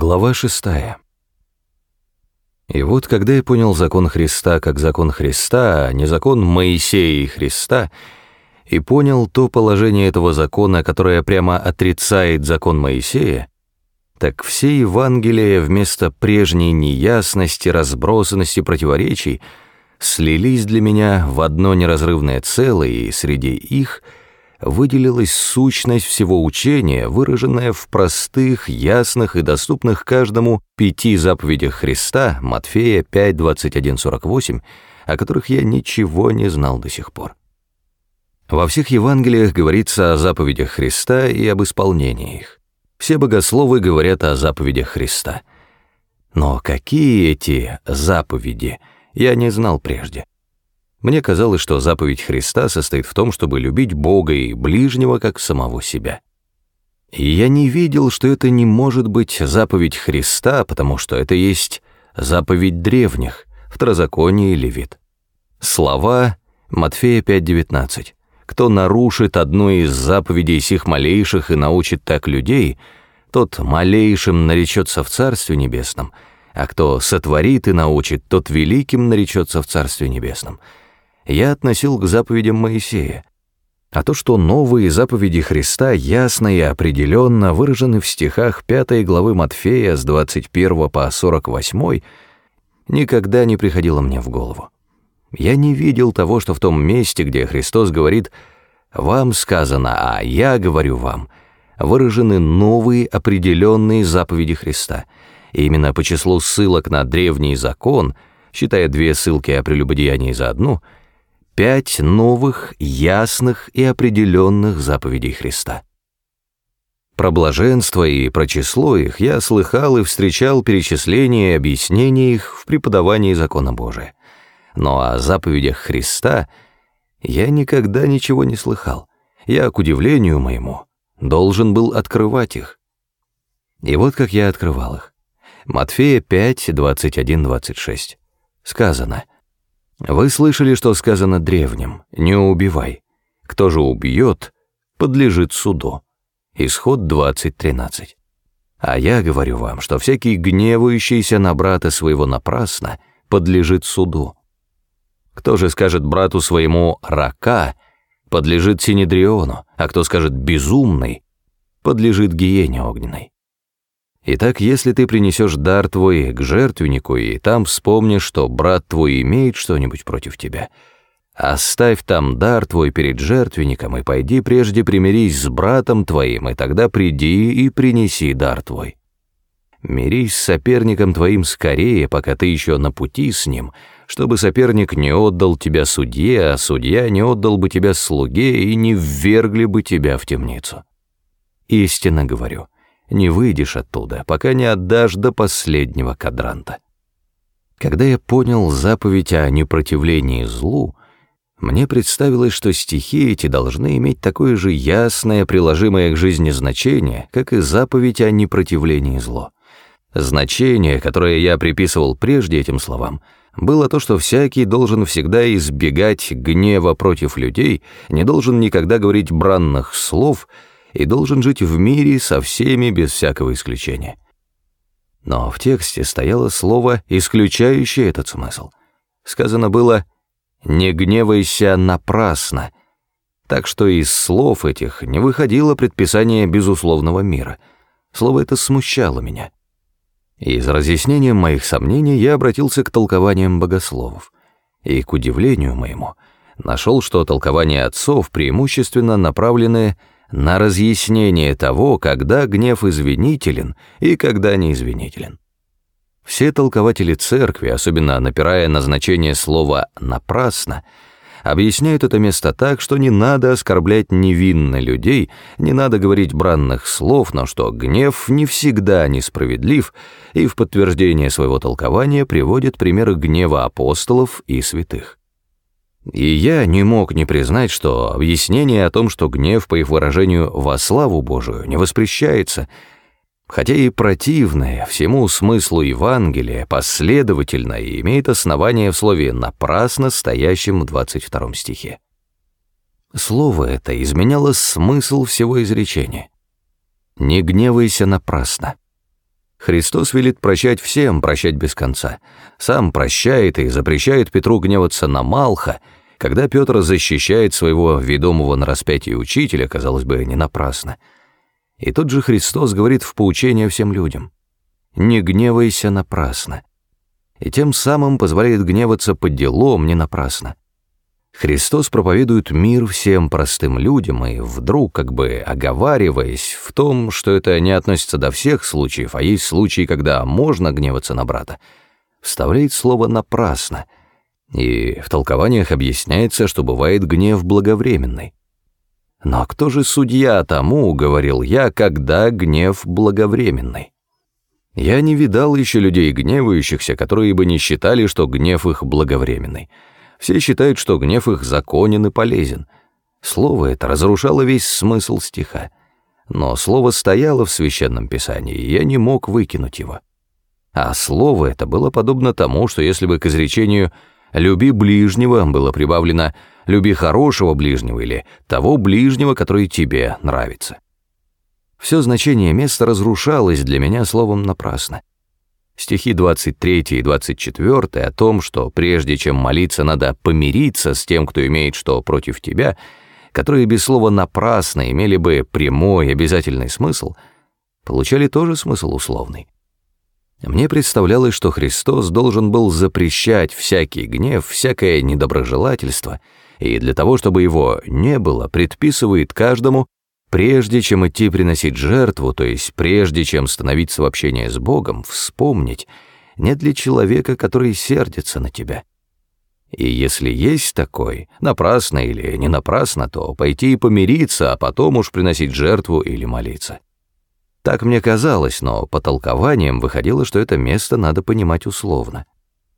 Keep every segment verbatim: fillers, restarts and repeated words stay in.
Глава шестая. И вот, когда я понял закон Христа как закон Христа, а не закон Моисея и Христа, и понял то положение этого закона, которое прямо отрицает закон Моисея, так все Евангелия вместо прежней неясности, разбросанности, противоречий слились для меня в одно неразрывное целое, и среди их выделилась сущность всего учения, выраженная в простых, ясных и доступных каждому пяти заповедях Христа, Матфея пять, двадцать один, сорок восемь, о которых я ничего не знал до сих пор. Во всех Евангелиях говорится о заповедях Христа и об исполнении их. Все богословы говорят о заповедях Христа. Но какие эти заповеди, я не знал прежде. Мне казалось, что заповедь Христа состоит в том, чтобы любить Бога и ближнего как самого себя. И я не видел, что это не может быть заповедь Христа, потому что это есть заповедь древних, Второзаконие и Левит. Слова Матфея пять, девятнадцать. «Кто нарушит одну из заповедей сих малейших и научит так людей, тот малейшим наречется в Царстве Небесном, а кто сотворит и научит, тот великим наречется в Царстве Небесном». Я относил к заповедям Моисея, а то, что новые заповеди Христа ясно и определенно выражены в стихах пятой главы Матфея с двадцать первого по сорок восьмой, никогда не приходило мне в голову. Я не видел того, что в том месте, где Христос говорит «вам сказано, а я говорю вам», выражены новые определенные заповеди Христа. И именно по числу ссылок на древний закон, считая две ссылки о прелюбодеянии за одну, пять новых, ясных и определенных заповедей Христа. Про блаженство и про число их я слыхал и встречал перечисления и объяснения их в преподавании закона Божия. Но о заповедях Христа я никогда ничего не слыхал. Я, к удивлению моему, должен был открывать их. И вот как я открывал их. Матфея пять, двадцать один, двадцать шесть. Сказано: «Вы слышали, что сказано древним: не убивай. Кто же убьет, подлежит суду». Исход двадцать, тринадцать. «А я говорю вам, что всякий гневающийся на брата своего напрасно подлежит суду. Кто же скажет брату своему «рака», подлежит синедриону, а кто скажет «безумный», подлежит гиене огненной. Итак, если ты принесешь дар твой к жертвеннику, и там вспомнишь, что брат твой имеет что-нибудь против тебя, оставь там дар твой перед жертвенником, и пойди прежде примирись с братом твоим, и тогда приди и принеси дар твой. Мирись с соперником твоим скорее, пока ты еще на пути с ним, чтобы соперник не отдал тебя судье, а судья не отдал бы тебя слуге и не ввергли бы тебя в темницу. Истинно говорю, не выйдешь оттуда, пока не отдашь до последнего кадранта». Когда я понял заповедь о непротивлении злу, мне представилось, что стихи эти должны иметь такое же ясное, приложимое к жизни значение, как и заповедь о непротивлении злу. Значение, которое я приписывал прежде этим словам, было то, что всякий должен всегда избегать гнева против людей, не должен никогда говорить бранных слов и должен жить в мире со всеми без всякого исключения. Но в тексте стояло слово, исключающее этот смысл. Сказано было «не гневайся напрасно», так что из слов этих не выходило предписание безусловного мира. Слово это смущало меня. Из разъяснения моих сомнений я обратился к толкованиям богословов, и, к удивлению моему, нашел, что толкования отцов преимущественно направлены на разъяснение того, когда гнев извинителен и когда неизвинителен. Все толкователи церкви, особенно напирая на значение слова «напрасно», объясняют это место так, что не надо оскорблять невинно людей, не надо говорить бранных слов, но что гнев не всегда несправедлив, и в подтверждение своего толкования приводит примеры гнева апостолов и святых. И я не мог не признать, что объяснение о том, что гнев, по их выражению, во славу Божию, не воспрещается, хотя и противное всему смыслу Евангелия, последовательно и имеет основание в слове «напрасно», стоящем в двадцать втором стихе. Слово это изменяло смысл всего изречения. «Не гневайся напрасно». Христос велит прощать всем, прощать без конца. Сам прощает и запрещает Петру гневаться на Малха, когда Петр защищает своего ведомого на распятие учителя, казалось бы, не напрасно. И тот же Христос говорит в поучение всем людям: «Не гневайся напрасно», и тем самым позволяет гневаться по делам не напрасно. Христос проповедует мир всем простым людям, и вдруг, как бы оговариваясь в том, что это не относится до всех случаев, а есть случаи, когда можно гневаться на брата, вставляет слово «напрасно», и в толкованиях объясняется, что бывает гнев благовременный. Но кто же судья тому, говорил я, когда гнев благовременный? Я не видал еще людей гневающихся, которые бы не считали, что гнев их благовременный. Все считают, что гнев их законен и полезен. Слово это разрушало весь смысл стиха. Но слово стояло в Священном Писании, и я не мог выкинуть его. А слово это было подобно тому, что если бы к изречению «люби ближнего» было прибавлено «люби хорошего ближнего» или «того ближнего, который тебе нравится». Все значение места разрушалось для меня словом «напрасно». Стихи двадцать третий и двадцать четвёртый о том, что прежде чем молиться, надо помириться с тем, кто имеет что против тебя, которые без слова «напрасно» имели бы прямой обязательный смысл, получали тоже смысл условный. Мне представлялось, что Христос должен был запрещать всякий гнев, всякое недоброжелательство, и для того, чтобы его не было, предписывает каждому, прежде чем идти приносить жертву, то есть прежде чем становиться в общение с Богом, вспомнить, нет ли человека, который сердится на тебя. И если есть такой, напрасно или не напрасно, то пойти и помириться, а потом уж приносить жертву или молиться. Так мне казалось, но по толкованиям выходило, что это место надо понимать условно.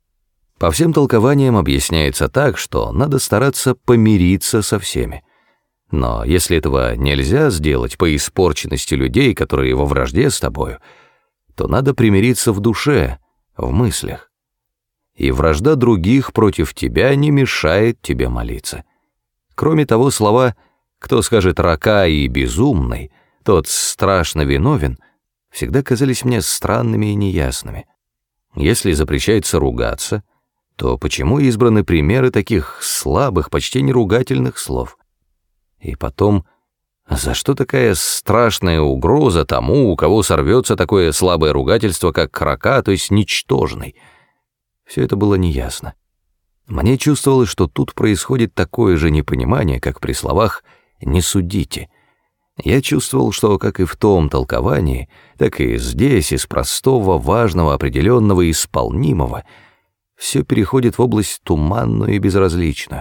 По всем толкованиям объясняется так, что надо стараться помириться со всеми. Но если этого нельзя сделать по испорченности людей, которые во вражде с тобою, то надо примириться в душе, в мыслях. И вражда других против тебя не мешает тебе молиться. Кроме того, слова «кто скажет рака и безумный», «тот страшно виновен» всегда казались мне странными и неясными. Если запрещается ругаться, то почему избраны примеры таких слабых, почти неругательных слов? И потом, за что такая страшная угроза тому, у кого сорвется такое слабое ругательство, как рака, то есть ничтожный? Все это было неясно. Мне чувствовалось, что тут происходит такое же непонимание, как при словах «не судите». Я чувствовал, что, как и в том толковании, так и здесь из простого, важного, определенного и исполнимого все переходит в область туманную и безразличную.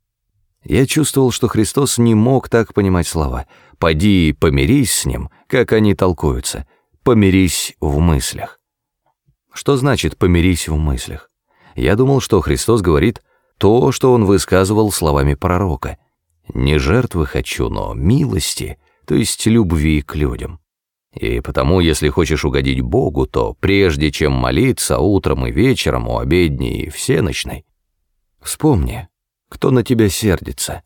Я чувствовал, что Христос не мог так понимать слова «поди и помирись с ним», как они толкуются, «помирись в мыслях». Что значит «помирись в мыслях»? Я думал, что Христос говорит то, что он высказывал словами пророка: «Не жертвы хочу, но милости», то есть любви к людям. И потому, если хочешь угодить Богу, то прежде чем молиться утром и вечером, у обедни и всенощной, вспомни, кто на тебя сердится.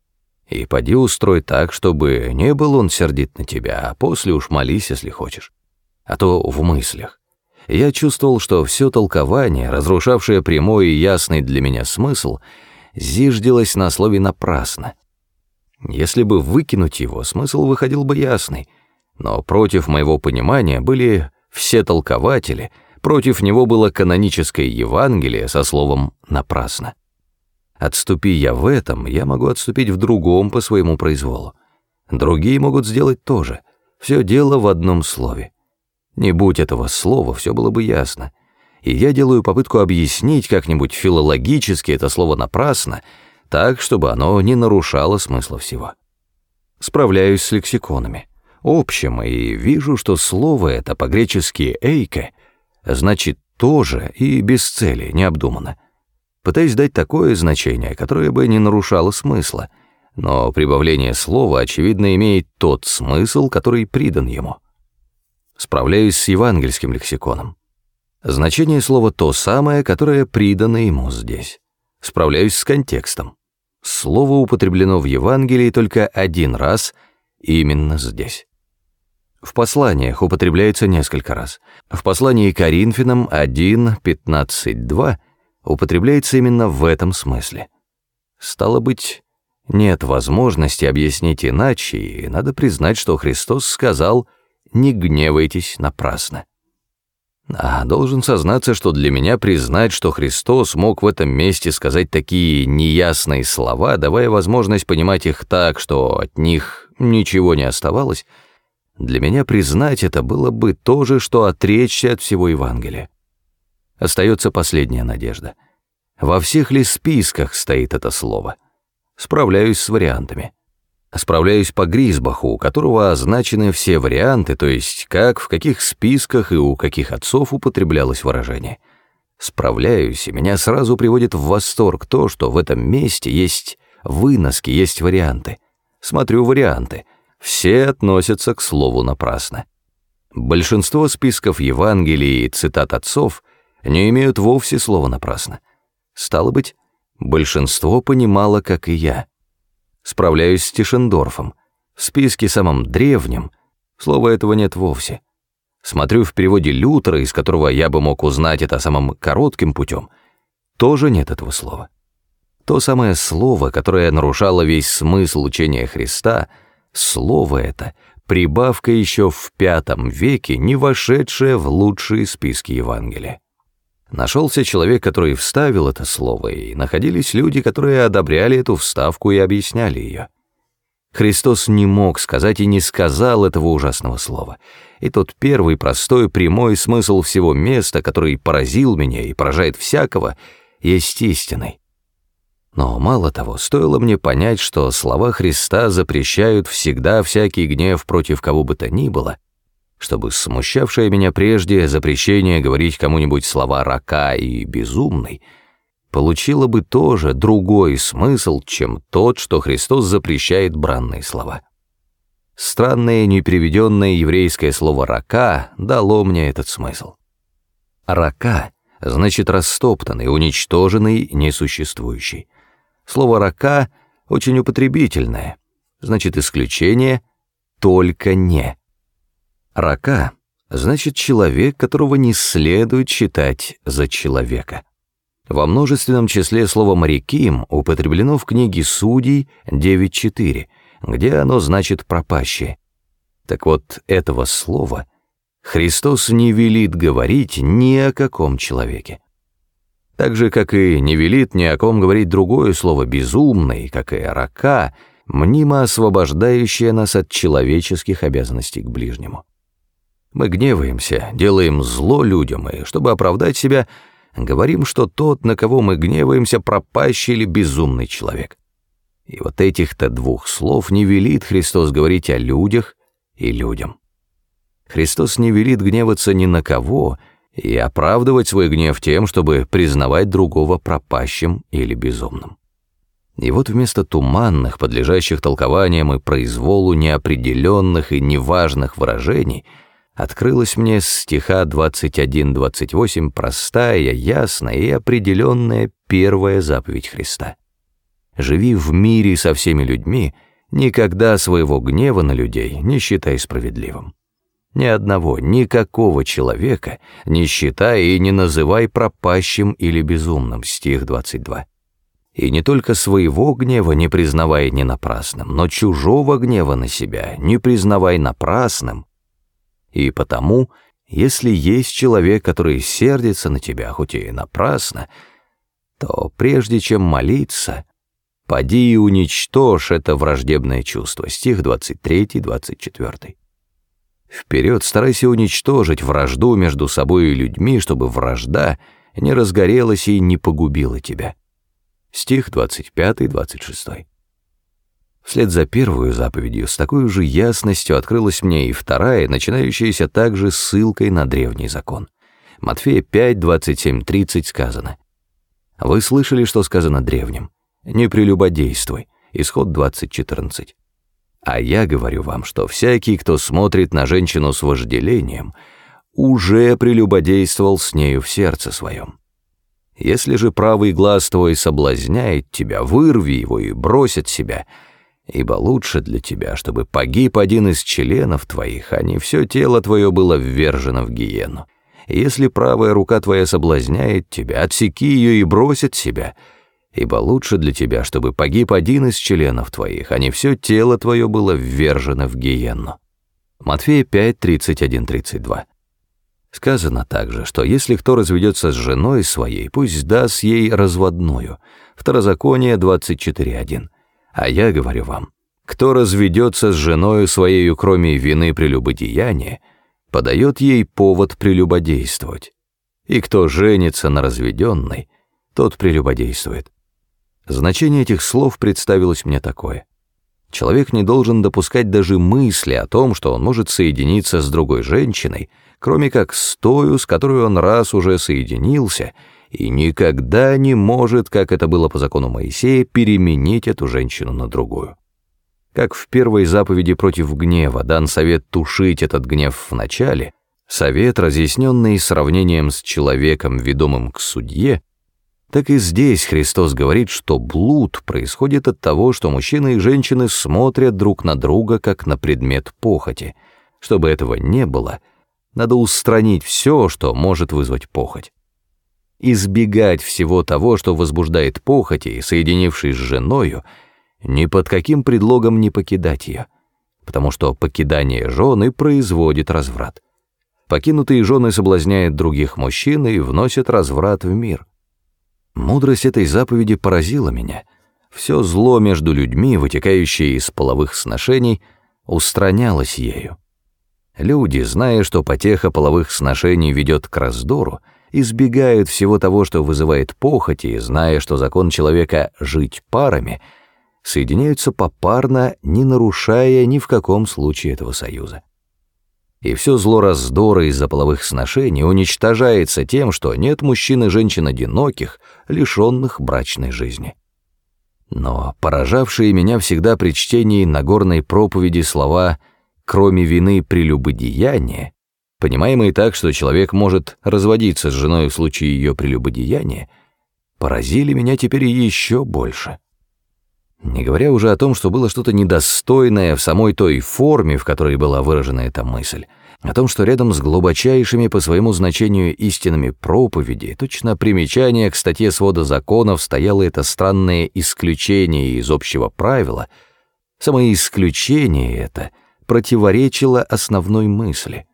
И поди устрой так, чтобы не был он сердит на тебя, а после уж молись, если хочешь. А то в мыслях. Я чувствовал, что все толкование, разрушавшее прямой и ясный для меня смысл, зиждилось на слове «напрасно». Если бы выкинуть его, смысл выходил бы ясный, но против моего понимания были все толкователи, против него было каноническое Евангелие со словом «напрасно». Отступи я в этом, я могу отступить в другом по своему произволу. Другие могут сделать то же. Все дело в одном слове. Не будь этого слова, все было бы ясно. И я делаю попытку объяснить как-нибудь филологически это слово «напрасно», так, чтобы оно не нарушало смысла всего. Справляюсь с лексиконами, общим, и вижу, что слово это по-гречески «эйке» значит «тоже» и без цели, необдуманно. Пытаюсь дать такое значение, которое бы не нарушало смысла, но прибавление слова, очевидно, имеет тот смысл, который придан ему. Справляюсь с евангельским лексиконом. Значение слова то самое, которое придано ему здесь. Справляюсь с контекстом. Слово употреблено в Евангелии только один раз, именно здесь. В посланиях употребляется несколько раз. В послании к Коринфянам один пятнадцать два употребляется именно в этом смысле. Стало быть, нет возможности объяснить иначе, и надо признать, что Христос сказал «не гневайтесь напрасно». А должен сознаться, что для меня признать, что Христос мог в этом месте сказать такие неясные слова, давая возможность понимать их так, что от них ничего не оставалось, для меня признать это было бы то же, что отречься от всего Евангелия. Остается последняя надежда. Во всех ли списках стоит это слово? Справляюсь с вариантами. Справляюсь по Грисбаху, у которого означены все варианты, то есть как, в каких списках и у каких отцов употреблялось выражение. Справляюсь, и меня сразу приводит в восторг то, что в этом месте есть выноски, есть варианты. Смотрю варианты. Все относятся к слову напрасно. Большинство списков Евангелий и цитат отцов не имеют вовсе слова напрасно. Стало быть, большинство понимало, как и я. Справляюсь с Тишендорфом. В списке самом древнем слова этого нет вовсе. Смотрю в переводе Лютера, из которого я бы мог узнать это самым коротким путем, тоже нет этого слова. То самое слово, которое нарушало весь смысл учения Христа, слово это — прибавка еще в пятом веке, не вошедшая в лучшие списки Евангелия. Нашелся человек, который вставил это слово, и находились люди, которые одобряли эту вставку и объясняли ее. Христос не мог сказать и не сказал этого ужасного слова. И тот первый, простой, прямой смысл всего места, который поразил меня и поражает всякого, есть истиной. Но мало того, стоило мне понять, что слова Христа запрещают всегда всякий гнев против кого бы то ни было, чтобы смущавшее меня прежде запрещение говорить кому-нибудь слова «рака» и «безумный» получило бы тоже другой смысл, чем тот, что Христос запрещает бранные слова. Странное непереведенное еврейское слово «рака» дало мне этот смысл. «Рака» значит растоптанный, уничтоженный, несуществующий. Слово «рака» очень употребительное, значит исключение «только не». Рака значит человек, которого не следует считать за человека. Во множественном числе слово «моряким» употреблено в книге Судей девять четыре, где оно значит «пропащие». Так вот, этого слова Христос не велит говорить ни о каком человеке. Так же, как и не велит ни о ком говорить другое слово «безумный», как и «рака», мнимо освобождающее нас от человеческих обязанностей к ближнему. Мы гневаемся, делаем зло людям, и, чтобы оправдать себя, говорим, что тот, на кого мы гневаемся, пропащий или безумный человек. И вот этих-то двух слов не велит Христос говорить о людях и людям. Христос не велит гневаться ни на кого и оправдывать свой гнев тем, чтобы признавать другого пропащим или безумным. И вот вместо туманных, подлежащих толкованиям и произволу неопределенных и неважных выражений открылась мне с стиха двадцать один двадцать восемь простая, ясная и определенная первая заповедь Христа. «Живи в мире со всеми людьми, никогда своего гнева на людей не считай справедливым. Ни одного, никакого человека не считай и не называй пропащим или безумным», стих двадцать два. «И не только своего гнева не признавай не напрасным, но чужого гнева на себя не признавай напрасным. И потому, если есть человек, который сердится на тебя, хоть и напрасно, то прежде чем молиться, поди и уничтожь это враждебное чувство». Стих двадцать три двадцать четыре. Вперед старайся уничтожить вражду между собой и людьми, чтобы вражда не разгорелась и не погубила тебя. Стих двадцать пять двадцать шесть. Вслед за первую заповедью с такой же ясностью открылась мне и вторая, начинающаяся также ссылкой на древний закон. Матфея пять двадцать семь тридцать сказано: «Вы слышали, что сказано древним: не прелюбодействуй». Исход двадцать четырнадцать. «А я говорю вам, что всякий, кто смотрит на женщину с вожделением, уже прелюбодействовал с нею в сердце своем. Если же правый глаз твой соблазняет тебя, вырви его и брось от себя, Ибо лучше для тебя, чтобы погиб один из членов твоих, а не все тело твое было ввержено в гиену. И если правая рука твоя соблазняет тебя, отсеки ее и брось от себя, ибо лучше для тебя, чтобы погиб один из членов твоих, а не все тело твое было ввержено в гиену». Матфея пять, тридцать один тридцать два. Сказано также, что если кто разведется с женой своей, пусть даст ей разводную. Второзаконие двадцать четыре один. А я говорю вам, кто разведется с женою своею, кроме вины прелюбодеяния, подает ей повод прелюбодействовать. И кто женится на разведенной, тот прелюбодействует. Значение этих слов представилось мне такое. Человек не должен допускать даже мысли о том, что он может соединиться с другой женщиной, кроме как с тою, с которой он раз уже соединился, и никогда не может, как это было по закону Моисея, переменить эту женщину на другую. Как в первой заповеди против гнева дан совет тушить этот гнев в начале, совет, разъясненный сравнением с человеком, ведомым к судье, так и здесь Христос говорит, что блуд происходит от того, что мужчины и женщины смотрят друг на друга, как на предмет похоти. Чтобы этого не было, надо устранить все, что может вызвать похоть. Избегать всего того, что возбуждает похоть, и, соединившись с женою, ни под каким предлогом не покидать ее, потому что покидание жены производит разврат. Покинутые жены соблазняют других мужчин и вносят разврат в мир. Мудрость этой заповеди поразила меня. Все зло между людьми, вытекающее из половых сношений, устранялось ею. Люди, зная, что потеха половых сношений ведет к раздору, избегают всего того, что вызывает похоть, и, зная, что закон человека жить парами, соединяются попарно, не нарушая ни в каком случае этого союза. И все зло раздора из-за половых сношений уничтожается тем, что нет мужчин и женщин одиноких, лишенных брачной жизни. Но поражавшие меня всегда при чтении Нагорной проповеди слова «кроме вины прелюбодеяния», понимаемые так, что человек может разводиться с женой в случае ее прелюбодеяния, поразили меня теперь еще больше. Не говоря уже о том, что было что-то недостойное в самой той форме, в которой была выражена эта мысль, о том, что рядом с глубочайшими по своему значению истинами проповеди, точно примечание к статье свода законов, стояло это странное исключение из общего правила, самое исключение это противоречило основной мысли.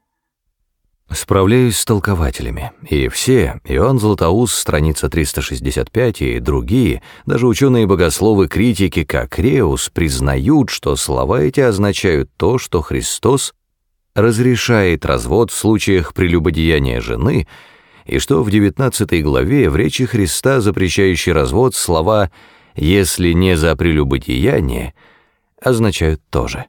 Справляюсь с толкователями, и все, Иоанн Златоуст, страница триста шестьдесят пять, и другие, даже ученые-богословы-критики, как Реус, признают, что слова эти означают то, что Христос разрешает развод в случаях прелюбодеяния жены, и что в девятнадцатой главе в речи Христа, запрещающей развод, слова «если не за прелюбодеяние» означают то же.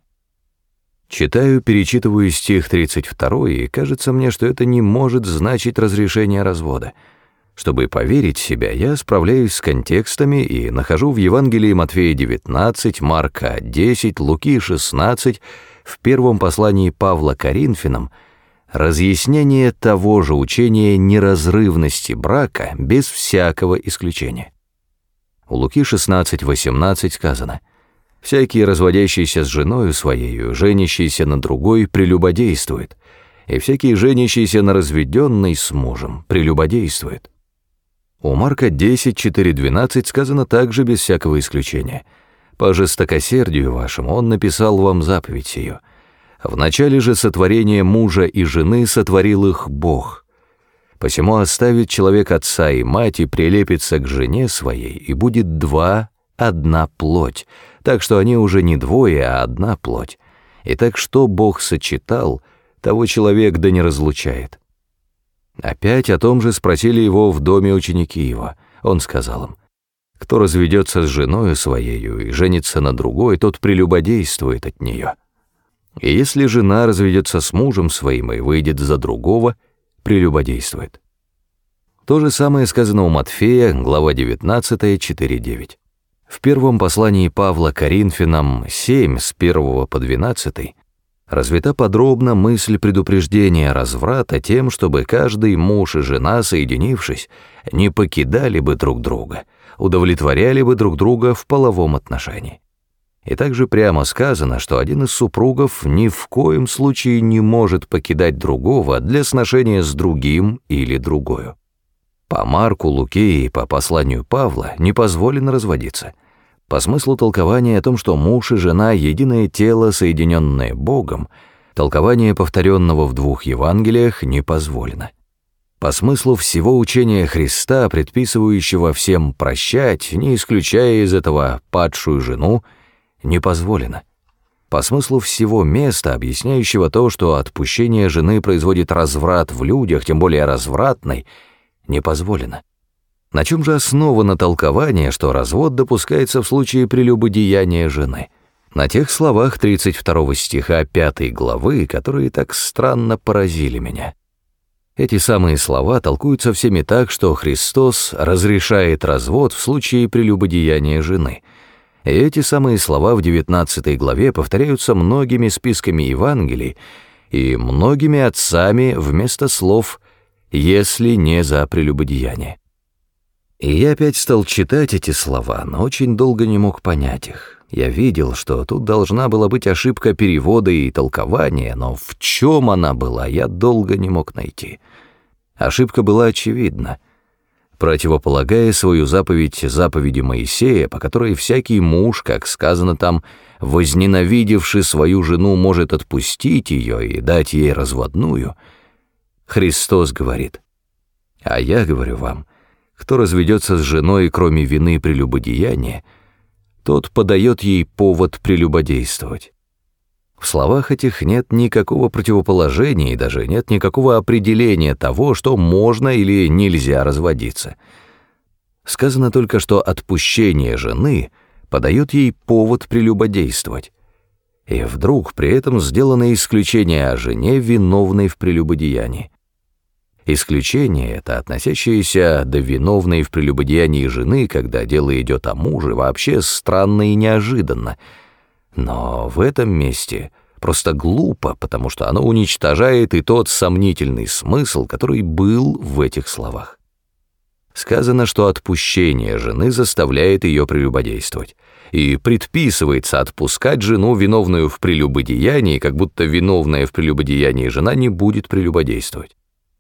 Читаю, перечитываю стих тридцать два, и кажется мне, что это не может значить разрешение развода. Чтобы поверить в себя, я справляюсь с контекстами и нахожу в Евангелии Матфея девятнадцать, Марка десять, Луки шестнадцать, в первом послании Павла Коринфянам разъяснение того же учения неразрывности брака без всякого исключения. У Луки шестнадцать восемнадцать сказано: «Всякий, разводящийся с женою своею, женящийся на другой, прелюбодействует, и всякий, женящийся на разведенной с мужем, прелюбодействует». У Марка десять четыре двенадцать сказано также без всякого исключения: «По жестокосердию вашему он написал вам заповедь сию. В начале же сотворения мужа и жены сотворил их Бог. Посему оставит человек отца и мать и прилепится к жене своей, и будет два, одна плоть, так что они уже не двое, а одна плоть. Итак, что Бог сочетал, того человек да не разлучает». Опять о том же спросили его в доме ученики его. Он сказал им: «Кто разведется с женою своею и женится на другой, тот прелюбодействует от нее. И если жена разведется с мужем своим и выйдет за другого, прелюбодействует». То же самое сказано у Матфея, глава девятнадцать, четыре девять. В первом послании Павла Коринфянам семь, с первого по двенадцатый, развита подробно мысль предупреждения разврата тем, чтобы каждый муж и жена, соединившись, не покидали бы друг друга, удовлетворяли бы друг друга в половом отношении. И также прямо сказано, что один из супругов ни в коем случае не может покидать другого для сношения с другим или другою. По Марку, Луке и по посланию Павла не позволено разводиться. По смыслу толкования о том, что муж и жена — единое тело, соединенное Богом, толкование, повторенного в двух Евангелиях, не позволено. По смыслу всего учения Христа, предписывающего всем прощать, не исключая из этого падшую жену, не позволено. По смыслу всего места, объясняющего то, что отпущение жены производит разврат в людях, тем более развратный, не позволено. На чем же основано толкование, что развод допускается в случае прелюбодеяния жены? На тех словах тридцать второго стиха пятой главы, которые так странно поразили меня. Эти самые слова толкуются всеми так, что Христос разрешает развод в случае прелюбодеяния жены. И эти самые слова в девятнадцатой главе повторяются многими списками Евангелий и многими отцами вместо слов «если не за прелюбодеяние». И я опять стал читать эти слова, но очень долго не мог понять их. Я видел, что тут должна была быть ошибка перевода и толкования, но в чем она была, я долго не мог найти. Ошибка была очевидна. Противополагая свою заповедь заповеди Моисея, по которой всякий муж, как сказано там, возненавидевший свою жену, может отпустить ее и дать ей разводную, Христос говорит: «А я говорю вам, кто разведется с женой, кроме вины прелюбодеяния, тот подает ей повод прелюбодействовать». В словах этих нет никакого противоположения и даже нет никакого определения того, что можно или нельзя разводиться. Сказано только, что отпущение жены подает ей повод прелюбодействовать. И вдруг при этом сделано исключение о жене, виновной в прелюбодеянии. Исключение это, относящееся до виновной в прелюбодеянии жены, когда дело идет о муже, вообще странно и неожиданно. Но в этом месте просто глупо, потому что оно уничтожает и тот сомнительный смысл, который был в этих словах. Сказано, что отпущение жены заставляет ее прелюбодействовать, и предписывается отпускать жену, виновную в прелюбодеянии, как будто виновная в прелюбодеянии жена не будет прелюбодействовать.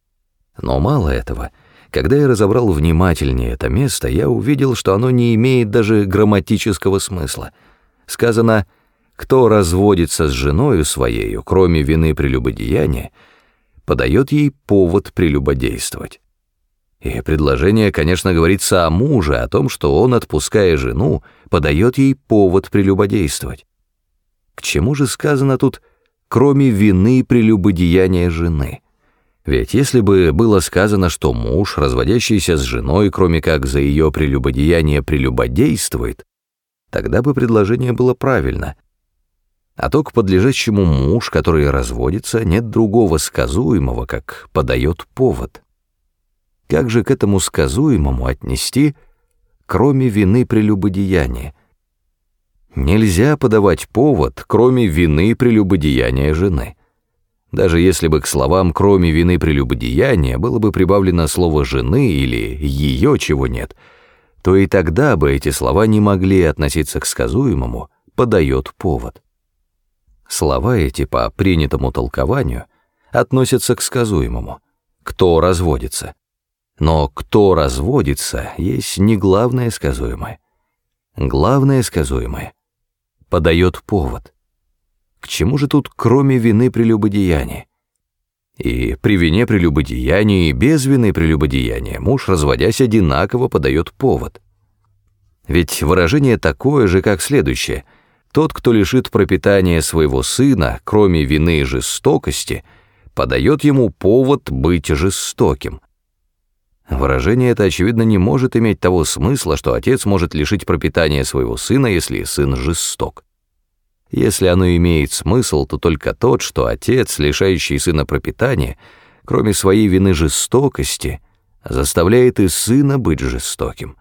Но мало этого, когда я разобрал внимательнее это место, я увидел, что оно не имеет даже грамматического смысла. Сказано: «Кто разводится с женою своею, кроме вины прелюбодеяния, подает ей повод прелюбодействовать». И предложение, конечно, говорится о муже, о том, что он, отпуская жену, подает ей повод прелюбодействовать. К чему же сказано тут «кроме вины прелюбодеяния жены»? Ведь если бы было сказано, что муж, разводящийся с женой, кроме как за ее прелюбодеяние, прелюбодействует, тогда бы предложение было правильно. А то к подлежащему муж, который разводится, нет другого сказуемого, как подает повод. Как же к этому сказуемому отнести, кроме вины прелюбодеяния? Нельзя подавать повод, кроме вины прелюбодеяния жены. Даже если бы к словам «кроме вины прелюбодеяния» было бы прибавлено слово «жены» или «ее», чего нет, то и тогда бы эти слова не могли относиться к сказуемому «подает повод». Слова эти по принятому толкованию относятся к сказуемому «кто разводится». Но «кто разводится» есть не главное сказуемое. Главное сказуемое подает повод. К чему же тут кроме вины прелюбодеяния? И при вине прелюбодеяния и без вины прелюбодеяния муж, разводясь, одинаково подает повод. Ведь выражение такое же, как следующее: «Тот, кто лишит пропитания своего сына, кроме вины и жестокости, подает ему повод быть жестоким». Выражение это, очевидно, не может иметь того смысла, что отец может лишить пропитания своего сына, если сын жесток. Если оно имеет смысл, то только тот, что отец, лишающий сына пропитания, кроме своей вины жестокости, заставляет и сына быть жестоким.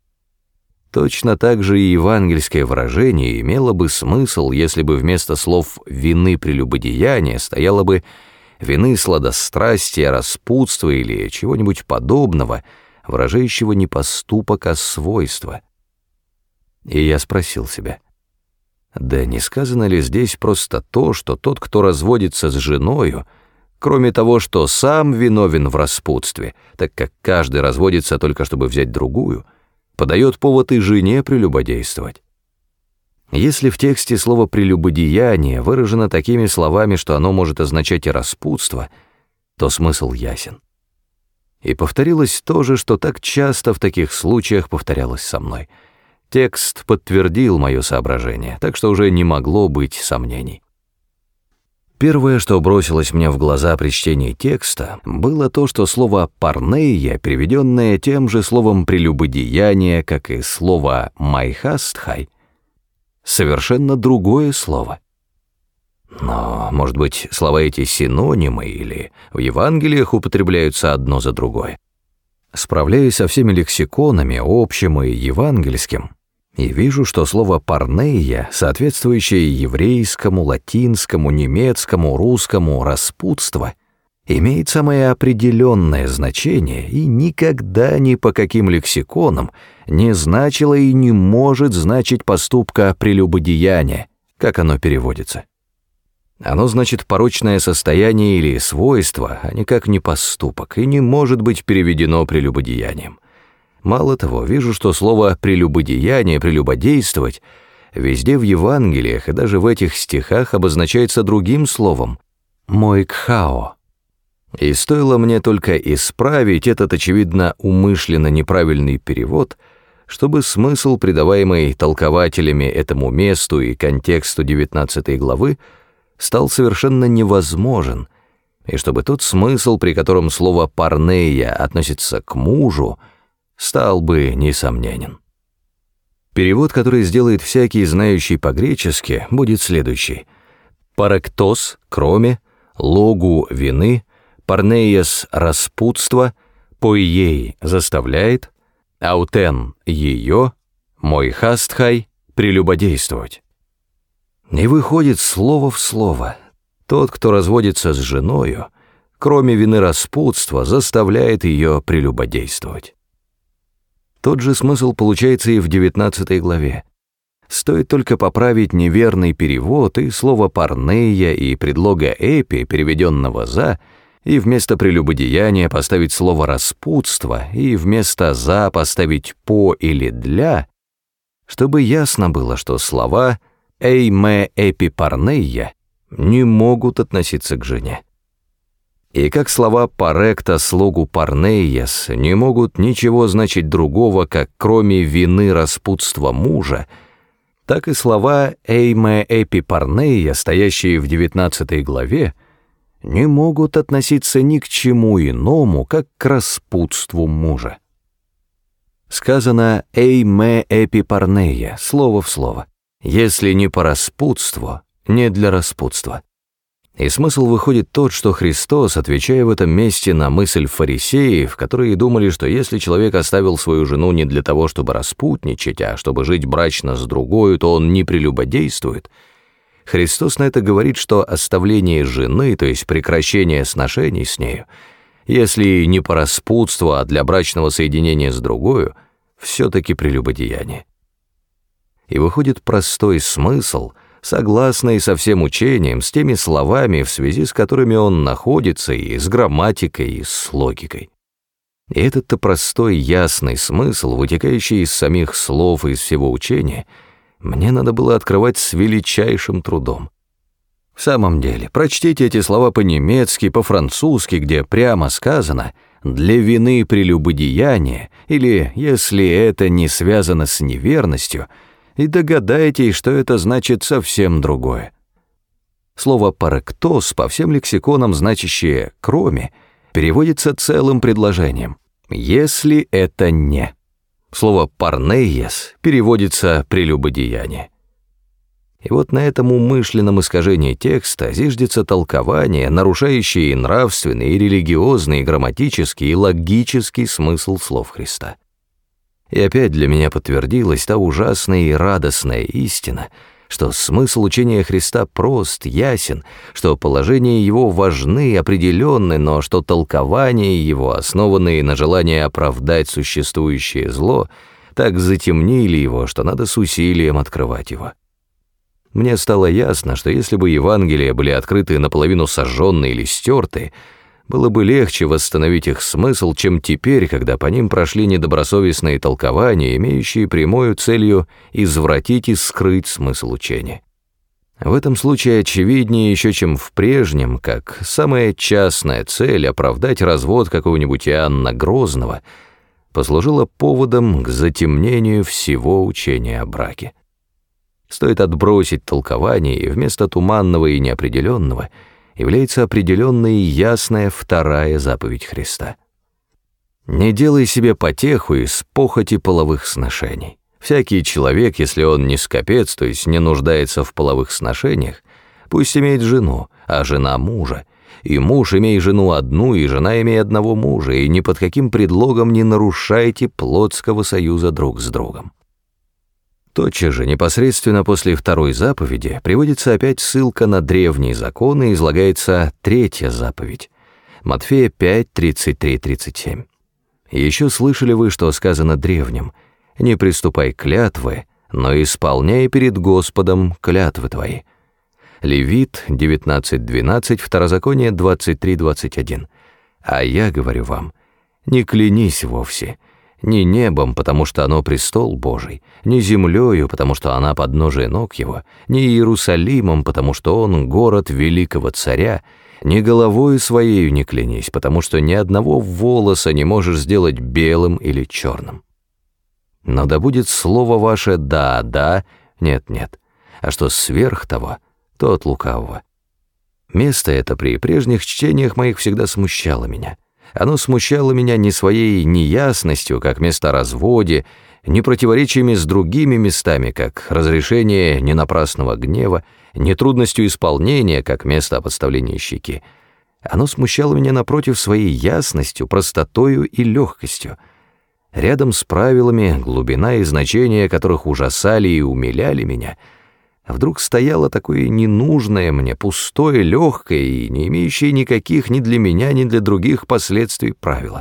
Точно так же и евангельское выражение имело бы смысл, если бы вместо слов «вины прелюбодеяния» стояло бы «вины сладострастия, распутства» или чего-нибудь подобного, выражающего не поступок, а свойство. И я спросил себя: Да не сказано ли здесь просто то, что тот, кто разводится с женою, кроме того, что сам виновен в распутстве, так как каждый разводится только чтобы взять другую, подает повод и жене прелюбодействовать? Если в тексте слово «прелюбодеяние» выражено такими словами, что оно может означать и распутство, то смысл ясен. И повторилось то же, что так часто в таких случаях повторялось со мной. Текст подтвердил мое соображение, так что уже не могло быть сомнений. Первое, что бросилось мне в глаза при чтении текста, было то, что слово «парнея», переведенное тем же словом «прелюбодеяние», как и слово «майхастхай», совершенно другое слово. Но, может быть, слова эти синонимы или в Евангелиях употребляются одно за другое? Справляясь со всеми лексиконами, общим и евангельским, и вижу, что слово «парнея», соответствующее еврейскому, латинскому, немецкому, русскому «распутство», имеет самое определенное значение и никогда ни по каким лексиконам не значило и не может значить поступка прелюбодеяния, как оно переводится. Оно значит порочное состояние или свойство, а никак не поступок, и не может быть переведено прелюбодеянием. Мало того, вижу, что слово «прелюбодеяние», «прелюбодействовать» везде в Евангелиях и даже в этих стихах обозначается другим словом «моикхао». И стоило мне только исправить этот, очевидно, умышленно неправильный перевод, чтобы смысл, придаваемый толкователями этому месту и контексту девятнадцатой главы, стал совершенно невозможен, и чтобы тот смысл, при котором слово «парнея» относится к мужу, стал бы несомненен. Перевод, который сделает всякий, знающий по-гречески, будет следующий: «Паректос» — «кроме», «логу» — «вины», «парнеяс» — «распутство», «поией» — «заставляет», «аутен» — «ее», «мойхастхай» — «прелюбодействовать». И выходит слово в слово: тот, кто разводится с женою, кроме вины распутства, заставляет ее прелюбодействовать. Тот же смысл получается и в девятнадцатой главе. Стоит только поправить неверный перевод и слово «парнея» и предлога «эпи», переведенного «за», и вместо прелюбодеяния поставить слово «распутство», и вместо «за» поставить «по» или «для», чтобы ясно было, что слова «эй ме эпи парнея» не могут относиться к жене. И как слова «паректа» слогу «парнеяс» не могут ничего значить другого, как кроме вины распутства мужа, так и слова «эй ме эпи парнея», стоящие в девятнадцатой главе, не могут относиться ни к чему иному, как к распутству мужа. Сказано «эй ме эпи парнея», слово в слово, если не по распутству, не для распутства. И смысл выходит тот, что Христос, отвечая в этом месте на мысль фарисеев, которые думали, что если человек оставил свою жену не для того, чтобы распутничать, а чтобы жить брачно с другой, то он не прелюбодействует, Христос на это говорит, что оставление жены, то есть прекращение сношений с нею, если не по распутству, а для брачного соединения с другою, все-таки прелюбодеяние. И выходит простой смысл, согласный со всем учением, с теми словами, в связи с которыми он находится, и с грамматикой, и с логикой. И этот-то простой, ясный смысл, вытекающий из самих слов и из всего учения, мне надо было открывать с величайшим трудом. В самом деле, прочтите эти слова по-немецки, по-французски, где прямо сказано «для вины прелюбодеяния», или, если это не связано с неверностью, и догадайтесь, что это значит совсем другое. Слово «паректос», по всем лексиконам значащее «кроме», переводится целым предложением «если это не». Слово «парнеяс» переводится «прелюбодеяние». И вот на этом умышленном искажении текста зиждется толкование, нарушающее и нравственный, и религиозный, и грамматический, и логический смысл слов Христа. И опять для меня подтвердилась та ужасная и радостная истина, что смысл учения Христа прост, ясен, что положения его важны и определенны, но что толкования его, основанные на желании оправдать существующее зло, так затемнили его, что надо с усилием открывать его. Мне стало ясно, что если бы Евангелия были открыты наполовину сожженные или стерты, было бы легче восстановить их смысл, чем теперь, когда по ним прошли недобросовестные толкования, имеющие прямую целью извратить и скрыть смысл учения. В этом случае очевиднее еще, чем в прежнем, как самая частная цель оправдать развод какого-нибудь Иоанна Грозного послужила поводом к затемнению всего учения о браке. Стоит отбросить толкование, и вместо туманного и неопределенного является определенная и ясная вторая заповедь Христа. «Не делай себе потеху из похоти половых сношений. Всякий человек, если он не скопец, то есть не нуждается в половых сношениях, пусть имеет жену, а жена мужа, и муж имей жену одну, и жена имей одного мужа, и ни под каким предлогом не нарушайте плотского союза друг с другом». Тотчас же, непосредственно после второй заповеди, приводится опять ссылка на древние законы и излагается третья заповедь. Матфея пять, тридцать три тридцать семь. «Еще слышали вы, что сказано древним: не приступай к клятвы, но исполняй перед Господом клятвы твои». Левит девятнадцать двенадцать, Второзаконие двадцать три двадцать один. «А я говорю вам, не клянись вовсе, ни небом, потому что оно престол Божий, ни землею, потому что она подножие ног его, ни Иерусалимом, потому что он город великого царя, ни головою своею не клянись, потому что ни одного волоса не можешь сделать белым или черным. Но да будет слово ваше «да, да», «нет, нет», а что сверх того, то от лукавого». Место это при прежних чтениях моих всегда смущало меня. Оно смущало меня не своей неясностью, как место о разводе, не противоречиями с другими местами, как разрешение ненапрасного гнева, не трудностью исполнения, как место о подставлении щеки. Оно смущало меня, напротив, своей ясностью, простотою и легкостью. Рядом с правилами, глубина и значение которых ужасали и умиляли меня, вдруг стояло такое ненужное мне, пустое, легкое и не имеющее никаких ни для меня, ни для других последствий правила.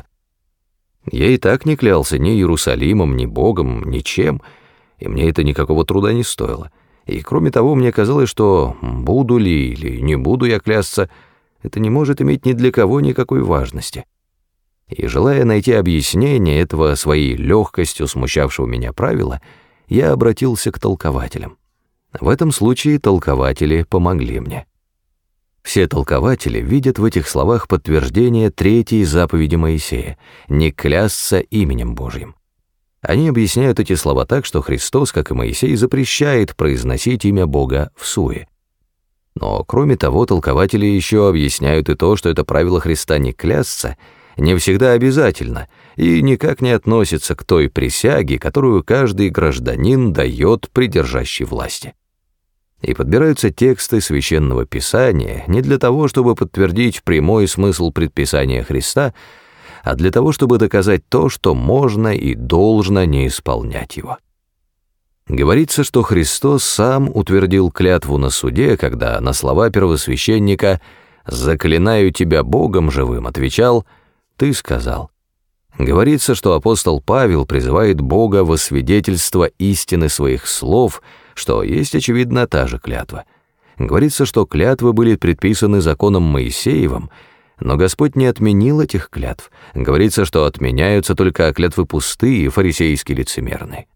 Я и так не клялся ни Иерусалимом, ни Богом, ничем, и мне это никакого труда не стоило. И кроме того, мне казалось, что буду ли или не буду я клясться, это не может иметь ни для кого никакой важности. И желая найти объяснение этого своей легкостью смущавшего меня правила, я обратился к толкователям. В этом случае толкователи помогли мне. Все толкователи видят в этих словах подтверждение третьей заповеди Моисея — не клясться именем Божьим. Они объясняют эти слова так, что Христос, как и Моисей, запрещает произносить имя Бога всуе. Но, кроме того, толкователи еще объясняют и то, что это правило Христа не клясться не всегда обязательно и никак не относится к той присяге, которую каждый гражданин дает придержащей власти. И подбираются тексты Священного Писания не для того, чтобы подтвердить прямой смысл предписания Христа, а для того, чтобы доказать то, что можно и должно не исполнять его. Говорится, что Христос сам утвердил клятву на суде, когда на слова первосвященника «заклинаю тебя Богом живым» отвечал «ты сказал». Говорится, что апостол Павел призывает Бога во свидетельство истины своих слов, что есть, очевидно, та же клятва. Говорится, что клятвы были предписаны законом Моисеевым, но Господь не отменил этих клятв. Говорится, что отменяются только клятвы пустые, фарисейски лицемерные.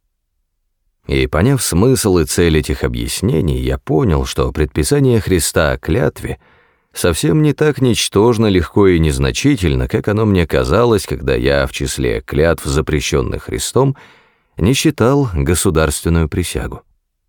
И, поняв смысл и цель этих объяснений, я понял, что предписание Христа о клятве совсем не так ничтожно, легко и незначительно, как оно мне казалось, когда я в числе клятв, запрещенных Христом, не считал государственную присягу.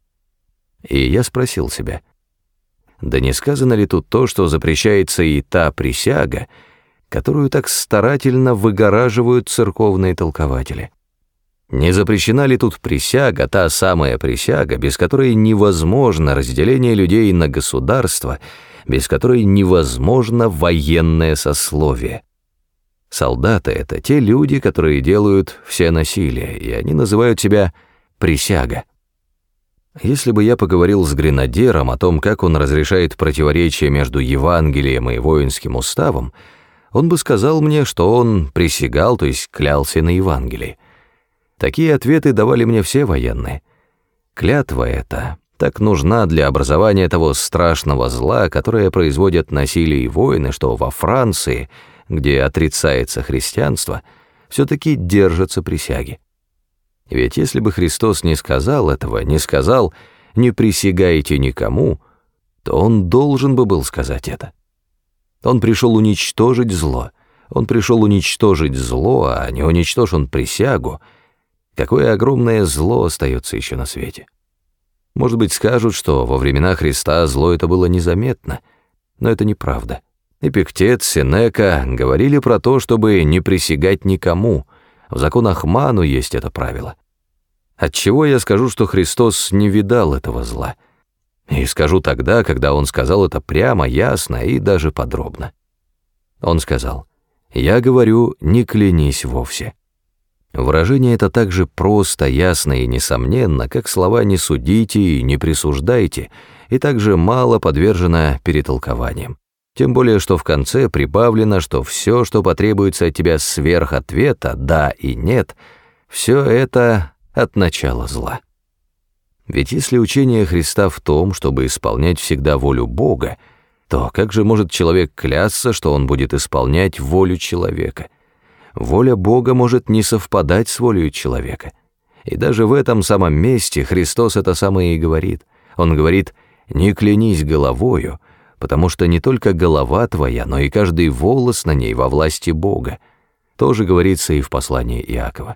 И я спросил себя, да не сказано ли тут то, что запрещается и та присяга, которую так старательно выгораживают церковные толкователи? Не запрещена ли тут присяга, та самая присяга, без которой невозможно разделение людей на государство, без которой невозможно военное сословие? Солдаты — это те люди, которые делают все насилие, и они называют себя «присяга». Если бы я поговорил с гренадером о том, как он разрешает противоречия между Евангелием и воинским уставом, он бы сказал мне, что он присягал, то есть клялся на Евангелии. Такие ответы давали мне все военные. Клятва эта так нужна для образования того страшного зла, которое производят насилие и войны, что во Франции, где отрицается христианство, все-таки держатся присяги. Ведь если бы Христос не сказал этого, не сказал «не присягайте никому», то Он должен бы был сказать это. Он пришел уничтожить зло. Он пришел уничтожить зло, а не уничтожь Он присягу. Какое огромное зло остается еще на свете. Может быть, скажут, что во времена Христа зло это было незаметно, но это неправда. Эпиктет, Сенека говорили про то, чтобы не присягать никому. В законах Ману есть это правило. Отчего я скажу, что Христос не видал этого зла? И скажу тогда, когда Он сказал это прямо, ясно и даже подробно. Он сказал: «Я говорю, не клянись вовсе». Выражение это так же просто, ясно и несомненно, как слова «не судите» и «не присуждайте», и также мало подвержено перетолкованиям. Тем более, что в конце прибавлено, что все, что потребуется от тебя сверх ответа «да» и «нет», все это от начала зла. Ведь если учение Христа в том, чтобы исполнять всегда волю Бога, то как же может человек клясться, что он будет исполнять волю человека? Воля Бога может не совпадать с волей человека. И даже в этом самом месте Христос это самое и говорит. Он говорит: «Не клянись головою, потому что не только голова твоя, но и каждый волос на ней во власти Бога». Тоже говорится и в послании Иакова.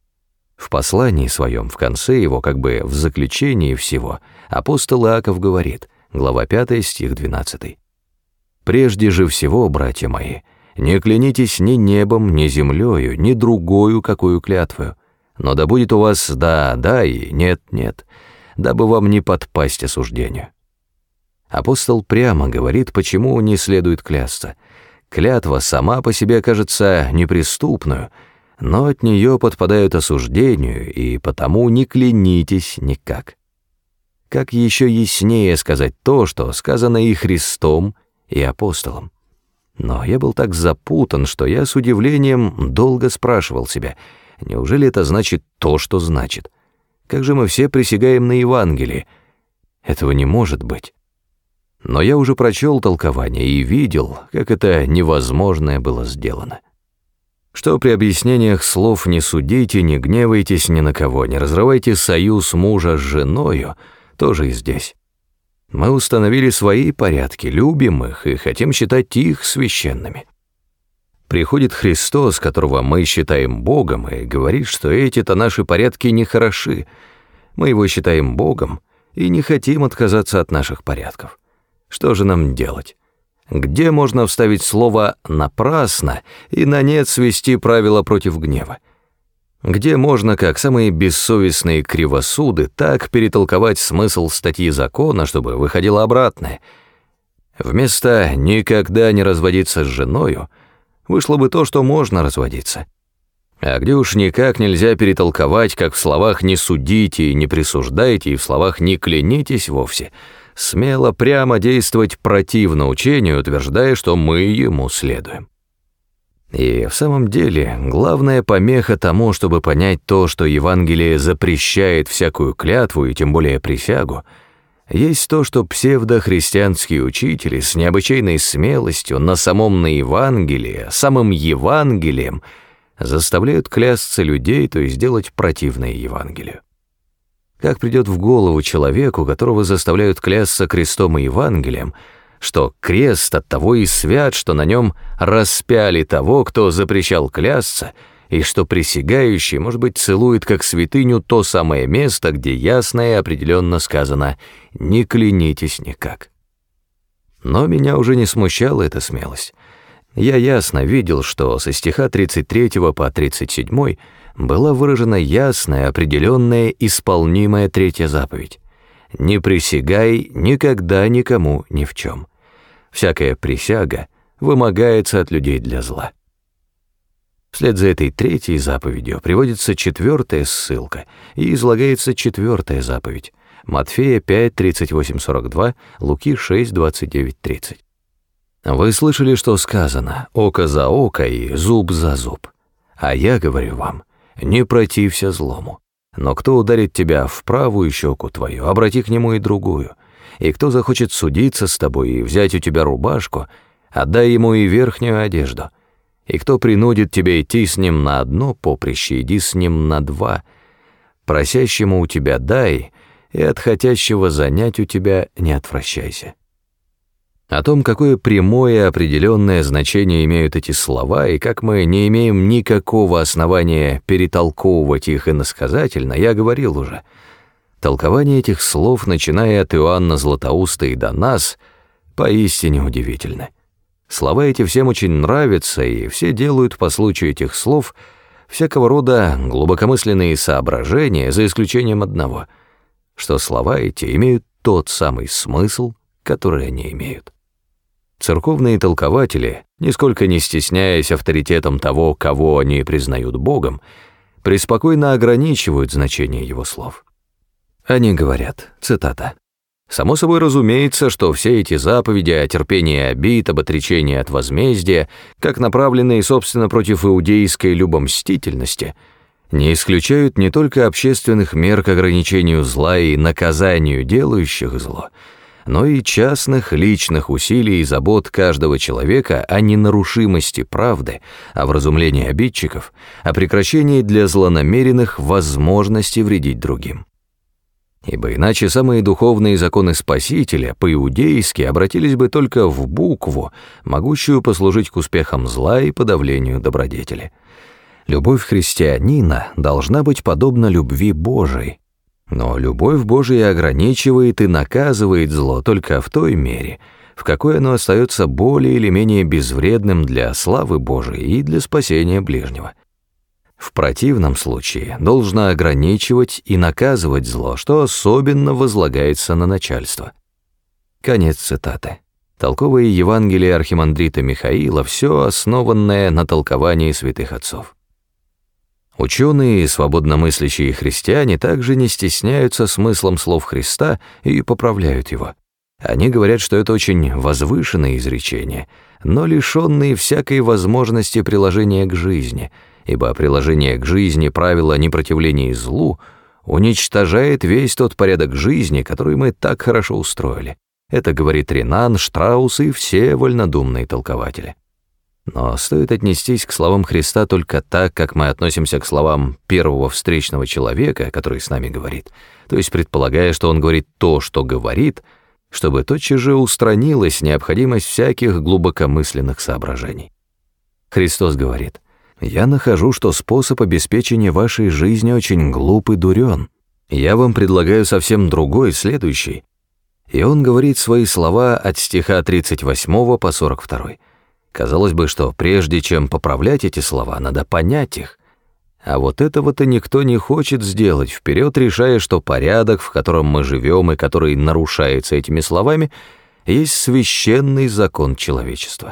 В послании своем, в конце его, как бы в заключении всего, апостол Иаков говорит, глава пятая, стих двенадцатый. «Прежде же всего, братья мои, не клянитесь ни небом, ни землею, ни другою какую клятвою, но да будет у вас да, да и нет, нет, дабы вам не подпасть осуждению». Апостол прямо говорит, почему не следует клясться. Клятва сама по себе кажется неприступную, но от нее подпадают осуждению, и потому не клянитесь никак. Как еще яснее сказать то, что сказано и Христом, и апостолом? Но я был так запутан, что я с удивлением долго спрашивал себя, неужели это значит то, что значит? Как же мы все присягаем на Евангелие? Этого не может быть. Но я уже прочел толкование и видел, как это невозможное было сделано. Что при объяснениях слов «не судите», «не гневайтесь ни на кого», «не разрывайте союз мужа с женою», тоже и здесь. Мы установили свои порядки, любим их и хотим считать их священными. Приходит Христос, которого мы считаем Богом, и говорит, что эти-то наши порядки нехороши. Мы его считаем Богом и не хотим отказаться от наших порядков. Что же нам делать? Где можно вставить слово «напрасно» и на нет свести правила против гнева? Где можно, как самые бессовестные кривосуды, так перетолковать смысл статьи закона, чтобы выходило обратное? Вместо «никогда не разводиться с женою» вышло бы то, что можно разводиться. А где уж никак нельзя перетолковать, как в словах «не судите» и «не присуждайте», и в словах «не клянитесь» вовсе, смело прямо действовать противно учению, утверждая, что мы ему следуем. И в самом деле, главная помеха тому, чтобы понять то, что Евангелие запрещает всякую клятву и тем более присягу, есть то, что псевдохристианские учители с необычайной смелостью на самом на Евангелие, самым Евангелием, заставляют клясться людей, то есть делать противное Евангелию. Как придет в голову человеку, которого заставляют клясться крестом и Евангелием, что крест оттого и свят, что на нем распяли того, кто запрещал клясться, и что присягающий, может быть, целует как святыню то самое место, где ясно и определенно сказано «не клянитесь никак». Но меня уже не смущала эта смелость. Я ясно видел, что со стиха тридцать третьего по тридцать седьмой была выражена ясная, определенная, исполнимая третья заповедь. «Не присягай никогда никому ни в чем». Всякая присяга вымогается от людей для зла. Вслед за этой третьей заповедью приводится четвертая ссылка и излагается четвертая заповедь. Матфея пять, тридцать восемь, сорок два, Луки шесть, двадцать девять, тридцать. Вы слышали, что сказано «око за око и зуб за зуб». А я говорю вам, не протився злому. Но кто ударит тебя в правую щеку твою, обрати к нему и другую. И кто захочет судиться с тобой и взять у тебя рубашку, отдай ему и верхнюю одежду. И кто принудит тебя идти с ним на одно поприще, иди с ним на два. Просящему у тебя дай, и от хотящего занять у тебя не отвращайся». О том, какое прямое определенное значение имеют эти слова, и как мы не имеем никакого основания перетолковывать их иносказательно, я говорил уже. Толкование этих слов, начиная от Иоанна Златоуста и до нас, поистине удивительны. Слова эти всем очень нравятся, и все делают по случаю этих слов всякого рода глубокомысленные соображения, за исключением одного, что слова эти имеют тот самый смысл, который они имеют. Церковные толкователи, нисколько не стесняясь авторитетом того, кого они признают Богом, преспокойно ограничивают значение его слов. Они говорят, цитата, «Само собой разумеется, что все эти заповеди о терпении обид, об отречении от возмездия, как направленные, собственно, против иудейской любомстительности, не исключают не только общественных мер к ограничению зла и наказанию делающих зло, но и частных личных усилий и забот каждого человека о ненарушимости правды, о вразумлении обидчиков, о прекращении для злонамеренных возможности вредить другим. Ибо иначе самые духовные законы Спасителя по-иудейски обратились бы только в букву, могущую послужить к успехам зла и подавлению добродетели. Любовь христианина должна быть подобна любви Божией, но любовь Божия ограничивает и наказывает зло только в той мере, в какой оно остается более или менее безвредным для славы Божией и для спасения ближнего. В противном случае должно ограничивать и наказывать зло, что особенно возлагается на начальство». Конец цитаты. Толковое Евангелие архимандрита Михаила, все основанное на толковании святых отцов. Ученые и свободномыслящие христиане также не стесняются смыслом слов Христа и поправляют его. Они говорят, что это очень возвышенные изречения, но лишенные всякой возможности приложения к жизни, ибо приложение к жизни правила непротивления злу уничтожает весь тот порядок жизни, который мы так хорошо устроили. Это говорит Ренан, Штраус и все вольнодумные толкователи. Но стоит отнестись к словам Христа только так, как мы относимся к словам первого встречного человека, который с нами говорит, то есть предполагая, что он говорит то, что говорит, чтобы тотчас же устранилась необходимость всяких глубокомысленных соображений. Христос говорит: «Я нахожу, что способ обеспечения вашей жизни очень глуп и дурен. Я вам предлагаю совсем другой, следующий». И он говорит свои слова от стиха тридцать восьмого по сорок второй. Казалось бы, что прежде чем поправлять эти слова, надо понять их. А вот этого-то никто не хочет сделать, вперед решая, что порядок, в котором мы живем и который нарушается этими словами, есть священный закон человечества.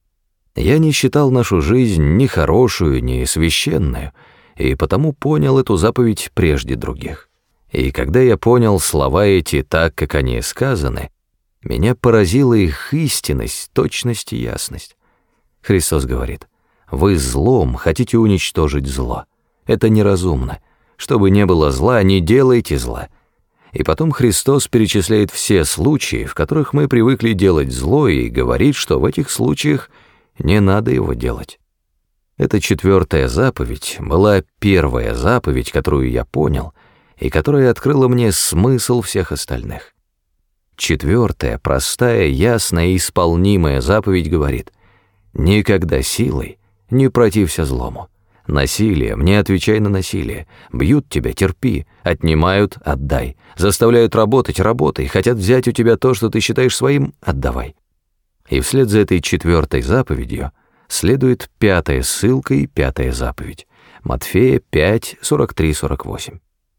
Я не считал нашу жизнь ни хорошую, ни священную, и потому понял эту заповедь прежде других. И когда я понял слова эти так, как они сказаны, меня поразила их истинность, точность и ясность. Христос говорит: «Вы злом хотите уничтожить зло. Это неразумно. Чтобы не было зла, не делайте зла». И потом Христос перечисляет все случаи, в которых мы привыкли делать зло, и говорит, что в этих случаях не надо его делать. Эта четвертая заповедь была первая заповедь, которую я понял, и которая открыла мне смысл всех остальных. Четвертая, простая, ясная и исполнимая заповедь говорит: «Никогда силой не протився злому. Насилием не отвечай на насилие. Бьют тебя — терпи, отнимают — отдай. Заставляют работать — работай. Хотят взять у тебя то, что ты считаешь своим — отдавай». И вслед за этой четвертой заповедью следует пятая ссылка и пятая заповедь. Матфея пять, сорок три сорок восемь.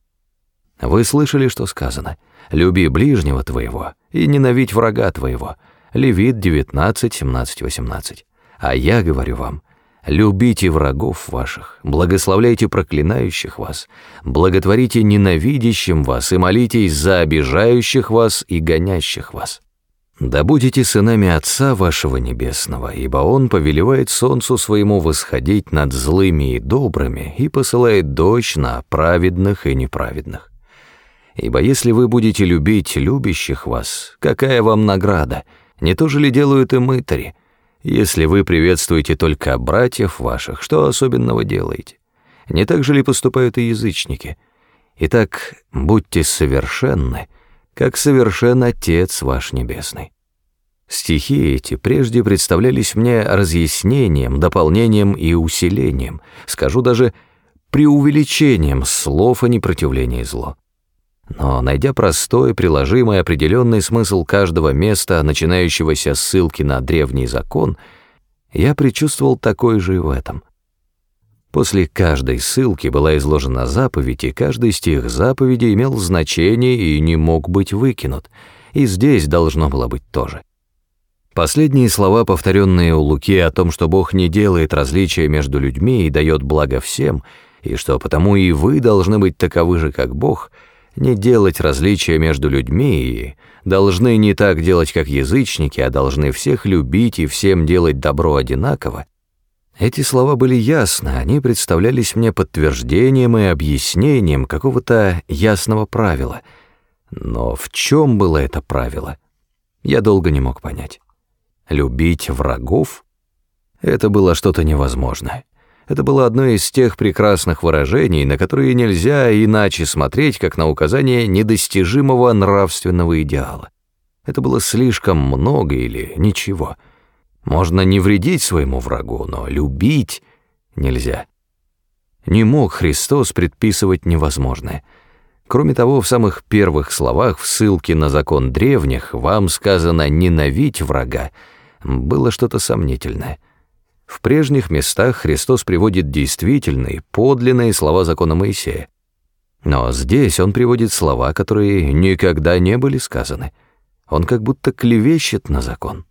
Вы слышали, что сказано: «Люби ближнего твоего и ненавидь врага твоего». Левит девятнадцать, семнадцать, восемнадцать. А я говорю вам: любите врагов ваших, благословляйте проклинающих вас, благотворите ненавидящим вас и молитесь за обижающих вас и гонящих вас. «Да будете сынами Отца вашего Небесного, ибо Он повелевает солнцу своему восходить над злыми и добрыми и посылает дождь на праведных и неправедных. Ибо если вы будете любить любящих вас, какая вам награда? Не то же ли делают и мытари? Если вы приветствуете только братьев ваших, что особенного делаете? Не так же ли поступают и язычники? Итак, будьте совершенны, как совершен Отец ваш Небесный». Стихи эти прежде представлялись мне разъяснением, дополнением и усилением, скажу даже преувеличением слов о непротивлении злу. Но, найдя простой, приложимый, определенный смысл каждого места, начинающегося с ссылки на древний закон, я предчувствовал такой же и в этом. После каждой ссылки была изложена заповедь, и каждый стих заповеди имел значение и не мог быть выкинут, и здесь должно было быть тоже. Последние слова, повторенные у Луки о том, что Бог не делает различия между людьми и дает благо всем, и что потому и вы должны быть таковы же, как Бог, не делать различия между людьми и должны не так делать, как язычники, а должны всех любить и всем делать добро одинаково. Эти слова были ясны, они представлялись мне подтверждением и объяснением какого-то ясного правила. Но в чем было это правило, я долго не мог понять. Любить врагов? Это было что-то невозможное. Это было одно из тех прекрасных выражений, на которые нельзя иначе смотреть, как на указание недостижимого нравственного идеала. Это было слишком много или ничего. Можно не вредить своему врагу, но любить нельзя. Не мог Христос предписывать невозможное. Кроме того, в самых первых словах в ссылке на закон древних «вам сказано ненавидь врага» было что-то сомнительное. В прежних местах Христос приводит действительные, подлинные слова закона Моисея. Но здесь он приводит слова, которые никогда не были сказаны. Он как будто клевещет на закон.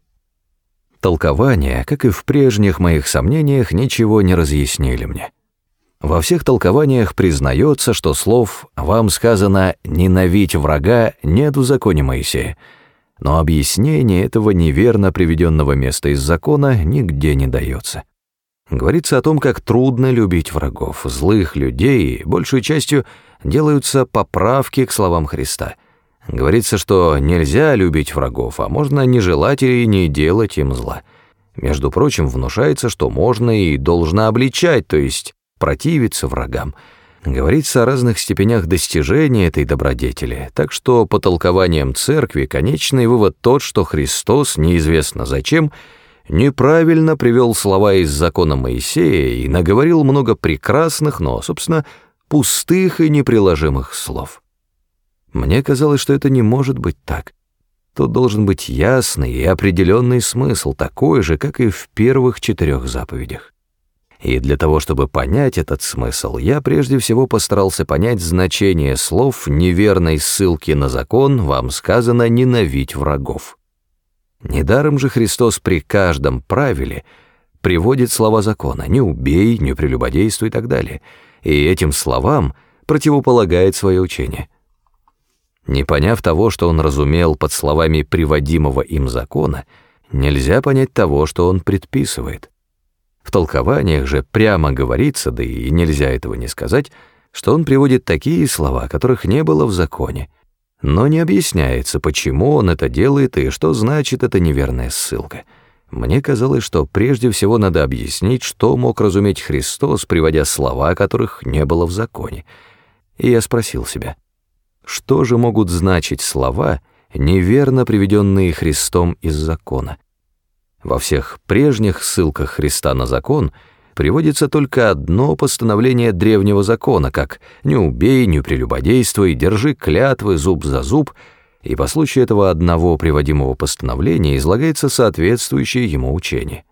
Толкования, как и в прежних моих сомнениях, ничего не разъяснили мне. Во всех толкованиях признается, что слов «вам сказано ненавидь врага» нет в законе Моисея, но объяснение этого неверно приведенного места из закона нигде не дается. Говорится о том, как трудно любить врагов, злых людей, и большей частью делаются поправки к словам Христа. Говорится, что нельзя любить врагов, а можно не желать или не делать им зла. Между прочим, внушается, что можно и должно обличать, то есть противиться врагам. Говорится о разных степенях достижения этой добродетели, так что по толкованиям церкви конечный вывод тот, что Христос, неизвестно зачем, неправильно привел слова из закона Моисея и наговорил много прекрасных, но, собственно, пустых и неприложимых слов. Мне казалось, что это не может быть так. Тут должен быть ясный и определенный смысл, такой же, как и в первых четырех заповедях. И для того, чтобы понять этот смысл, я прежде всего постарался понять значение слов неверной ссылки на закон «вам сказано ненавидь врагов». Недаром же Христос при каждом правиле приводит слова закона «не убей», «не прелюбодействуй» и так далее, и этим словам противополагает свое учение. Не поняв того, что он разумел под словами приводимого им закона, нельзя понять того, что он предписывает. В толкованиях же прямо говорится, да и нельзя этого не сказать, что он приводит такие слова, которых не было в законе, но не объясняется, почему он это делает и что значит эта неверная ссылка. Мне казалось, что прежде всего надо объяснить, что мог разуметь Христос, приводя слова, которых не было в законе. И я спросил себя, что же могут значить слова, неверно приведенные Христом из закона? Во всех прежних ссылках Христа на закон приводится только одно постановление древнего закона, как «не убей, не прелюбодействуй, держи клятвы зуб за зуб», и по случаю этого одного приводимого постановления излагается соответствующее ему учение.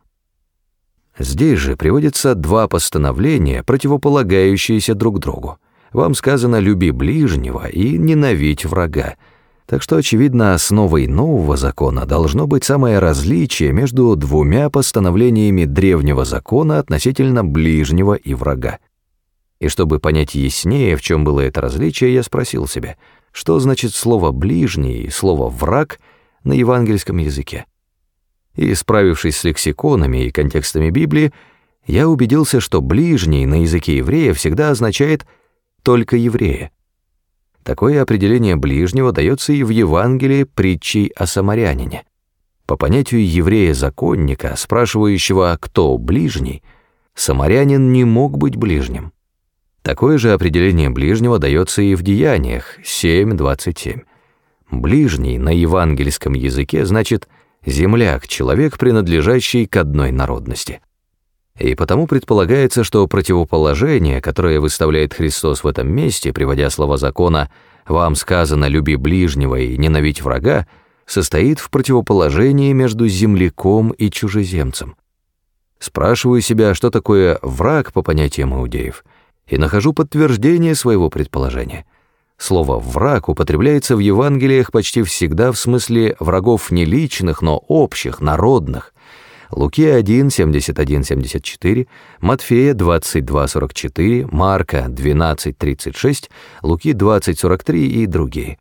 Здесь же приводятся два постановления, противополагающиеся друг другу. Вам сказано «люби ближнего» и «ненавидь врага». Так что, очевидно, основой нового закона должно быть самое различие между двумя постановлениями древнего закона относительно ближнего и врага. И чтобы понять яснее, в чем было это различие, я спросил себя, что значит слово «ближний» и слово «враг» на евангельском языке. И, справившись с лексиконами и контекстами Библии, я убедился, что ближний на языке еврея всегда означает «только еврея». Такое определение ближнего дается и в Евангелии притчей о самарянине. По понятию еврея-законника, спрашивающего «кто ближний?», самарянин не мог быть ближним. Такое же определение ближнего дается и в Деяниях семь двадцать семь. Ближний на евангельском языке значит «земляк», человек, принадлежащий к одной народности. И потому предполагается, что противоположение, которое выставляет Христос в этом месте, приводя слова закона «вам сказано, люби ближнего и ненавидь врага», состоит в противоположении между земляком и чужеземцем. Спрашиваю себя, что такое враг по понятиям иудеев, и нахожу подтверждение своего предположения. Слово «враг» употребляется в Евангелиях почти всегда в смысле врагов не личных, но общих, народных. Луки один семьдесят один семьдесят четыре, Матфея двадцать два сорок четыре, Марка двенадцать тридцать шесть, Луки двадцать сорок три и другие.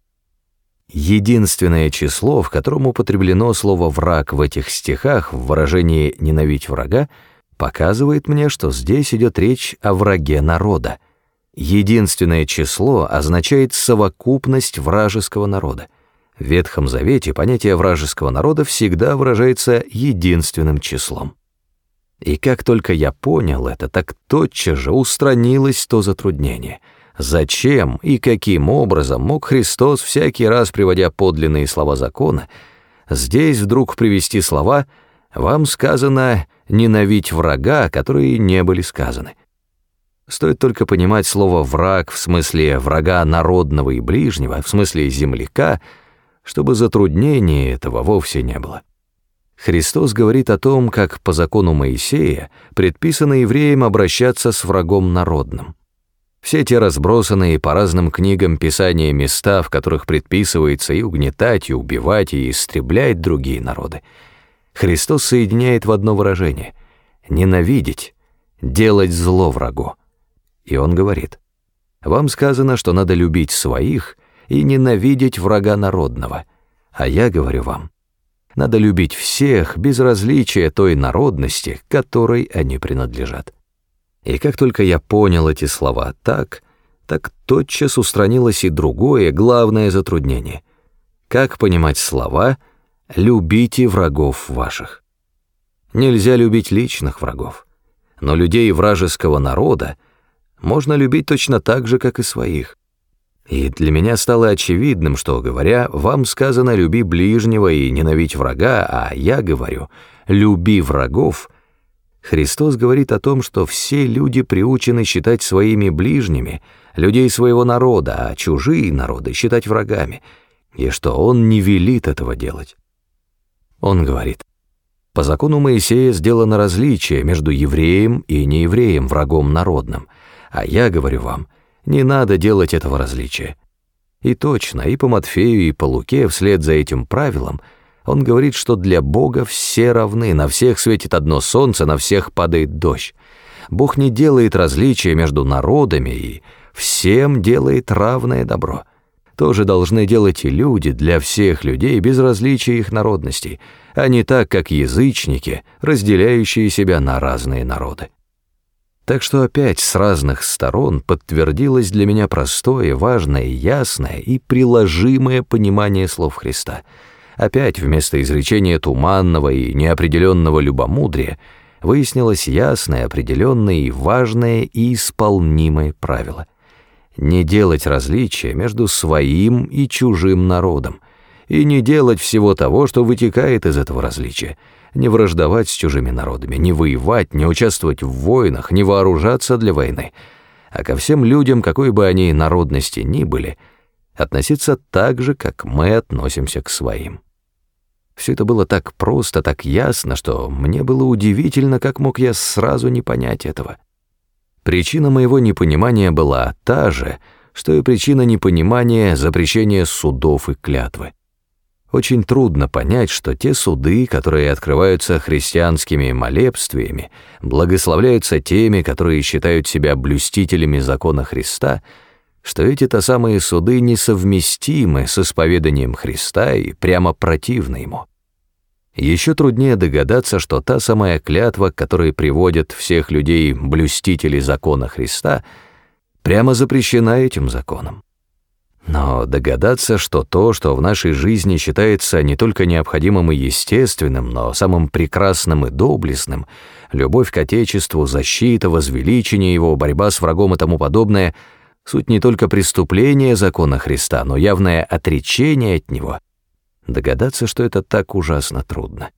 Единственное число, в котором употреблено слово «враг» в этих стихах в выражении «ненавидь врага», показывает мне, что здесь идет речь о враге народа. Единственное число означает совокупность вражеского народа. В Ветхом Завете понятие вражеского народа всегда выражается единственным числом. И как только я понял это, так тотчас же устранилось то затруднение. Зачем и каким образом мог Христос, всякий раз приводя подлинные слова закона, здесь вдруг привести слова «вам сказано ненавидь врага», которые не были сказаны? Стоит только понимать слово «враг» в смысле врага народного и ближнего, в смысле земляка, чтобы затруднения этого вовсе не было. Христос говорит о том, как по закону Моисея предписано евреям обращаться с врагом народным. Все те разбросанные по разным книгам Писания места, в которых предписывается и угнетать, и убивать, и истреблять другие народы, Христос соединяет в одно выражение — ненавидеть, делать зло врагу. И Он говорит: «Вам сказано, что надо любить своих и ненавидеть врага народного, а я говорю вам, надо любить всех без различия той народности, которой они принадлежат». И как только я понял эти слова так, так тотчас устранилось и другое, главное затруднение. Как понимать слова «любите врагов ваших»? Нельзя любить личных врагов, но людей вражеского народа можно любить точно так же, как и своих. И для меня стало очевидным, что, говоря «вам сказано, люби ближнего и ненавидь врага», а я говорю «люби врагов», Христос говорит о том, что все люди приучены считать своими ближними людей своего народа, а чужие народы считать врагами, и что Он не велит этого делать. Он говорит: по закону Моисея сделано различие между евреем и неевреем, врагом народным, а я говорю вам, не надо делать этого различия. И точно, и по Матфею, и по Луке вслед за этим правилом Он говорит, что для Бога все равны, на всех светит одно солнце, на всех падает дождь. Бог не делает различия между народами и всем делает равное добро. Тоже должны делать и люди для всех людей без различия их народностей, а не так, как язычники, разделяющие себя на разные народы. Так что опять с разных сторон подтвердилось для меня простое, важное, ясное и приложимое понимание слов Христа. Опять вместо изречения туманного и неопределенного любомудрия выяснилось ясное, определенное и важное и исполнимое правило. Не делать различия между своим и чужим народом, и не делать всего того, что вытекает из этого различия, не враждовать с чужими народами, не воевать, не участвовать в войнах, не вооружаться для войны, а ко всем людям, какой бы они народности ни были, относиться так же, как мы относимся к своим. Все это было так просто, так ясно, что мне было удивительно, как мог я сразу не понять этого. Причина моего непонимания была та же, что и причина непонимания запрещения судов и клятвы. Очень трудно понять, что те суды, которые открываются христианскими молебствиями, благословляются теми, которые считают себя блюстителями закона Христа, что эти-то самые суды несовместимы с исповеданием Христа и прямо противны ему. Еще труднее догадаться, что та самая клятва, к которой приводят всех людей блюстителей закона Христа, прямо запрещена этим законом. Но догадаться, что то, что в нашей жизни считается не только необходимым и естественным, но самым прекрасным и доблестным, любовь к Отечеству, защита, возвеличение его, борьба с врагом и тому подобное, суть не только преступления закона Христа, но явное отречение от него, догадаться, что это так ужасно трудно.